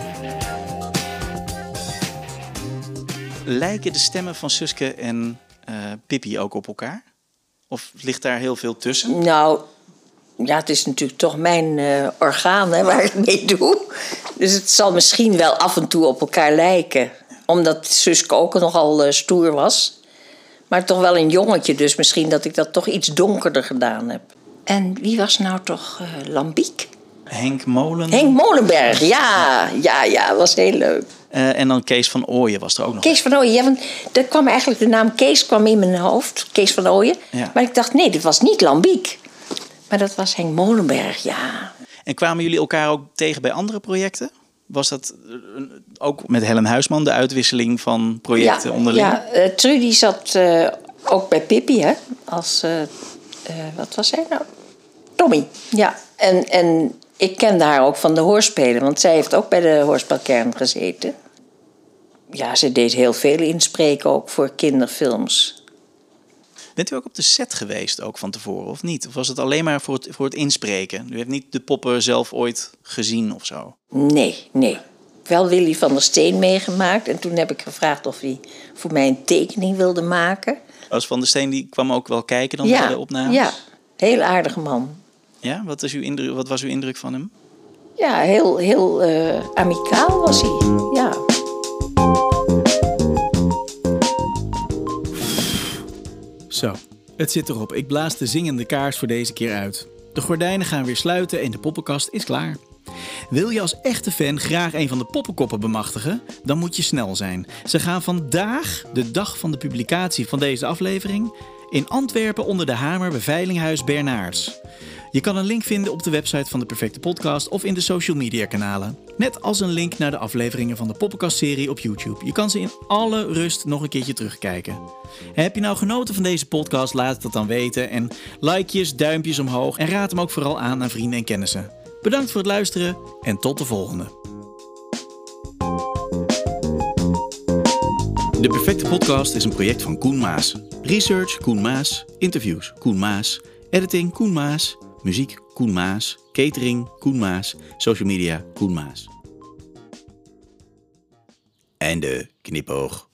Lijken de stemmen van Suske en Pippi ook op elkaar? Of ligt daar heel veel tussen? Nou, ja, het is natuurlijk toch mijn orgaan hè, waar ik mee doe. Dus het zal misschien wel af en toe op elkaar lijken. Omdat Suske ook nogal stoer was. Maar toch wel een jongetje, dus misschien dat ik dat toch iets donkerder gedaan heb. En wie was nou toch Lambiek? Henk Molen. Henk Molenberg, ja, was heel leuk. En dan Kees van Ooyen was er ook nog. Kees van Ooyen, ja, want dat kwam eigenlijk, de naam Kees kwam in mijn hoofd. Kees van Ooyen. Ja. Maar ik dacht, nee, dit was niet Lambiek. Maar dat was Henk Molenberg, ja. En kwamen jullie elkaar ook tegen bij andere projecten? Was dat ook met Helen Huisman, de uitwisseling van projecten onderling? Ja, Trudy zat ook bij Pippi, hè. Als, wat was zij nou? Tommy, ja. En ik kende haar ook van de hoorspelen, want zij heeft ook bij de hoorspelkern gezeten. Ja, ze deed heel veel inspreken ook voor kinderfilms. Bent u ook op de set geweest, ook van tevoren, of niet? Of was het alleen maar voor het inspreken? U heeft niet de poppen zelf ooit gezien of zo? Nee. Wel Willy van der Steen meegemaakt. En toen heb ik gevraagd of hij voor mij een tekening wilde maken. Als Van der Steen die kwam ook wel kijken dan bij de opnames? Ja, heel aardige man. Ja, wat was uw indruk van hem? Ja, heel amicaal was hij, ja. Zo, het zit erop. Ik blaas de zingende kaars voor deze keer uit. De gordijnen gaan weer sluiten en de poppenkast is klaar. Wil je als echte fan graag een van de poppenkoppen bemachtigen? Dan moet je snel zijn. Ze gaan vandaag, de dag van de publicatie van deze aflevering, in Antwerpen onder de hamer bij Veilinghuis Bernards. Je kan een link vinden op de website van De Perfecte Podcast of in de social media kanalen. Net als een link naar de afleveringen van de Poppenkast-serie op YouTube. Je kan ze in alle rust nog een keertje terugkijken. Heb je nou genoten van deze podcast? Laat het dat dan weten. En likejes, duimpjes omhoog en raad hem ook vooral aan vrienden en kennissen. Bedankt voor het luisteren en tot de volgende. De Perfecte Podcast is een project van Koen Maas. Research Koen Maas, interviews Koen Maas, editing Koen Maas, muziek Koen Maas, catering Koen Maas, social media Koen Maas. Einde knipoog.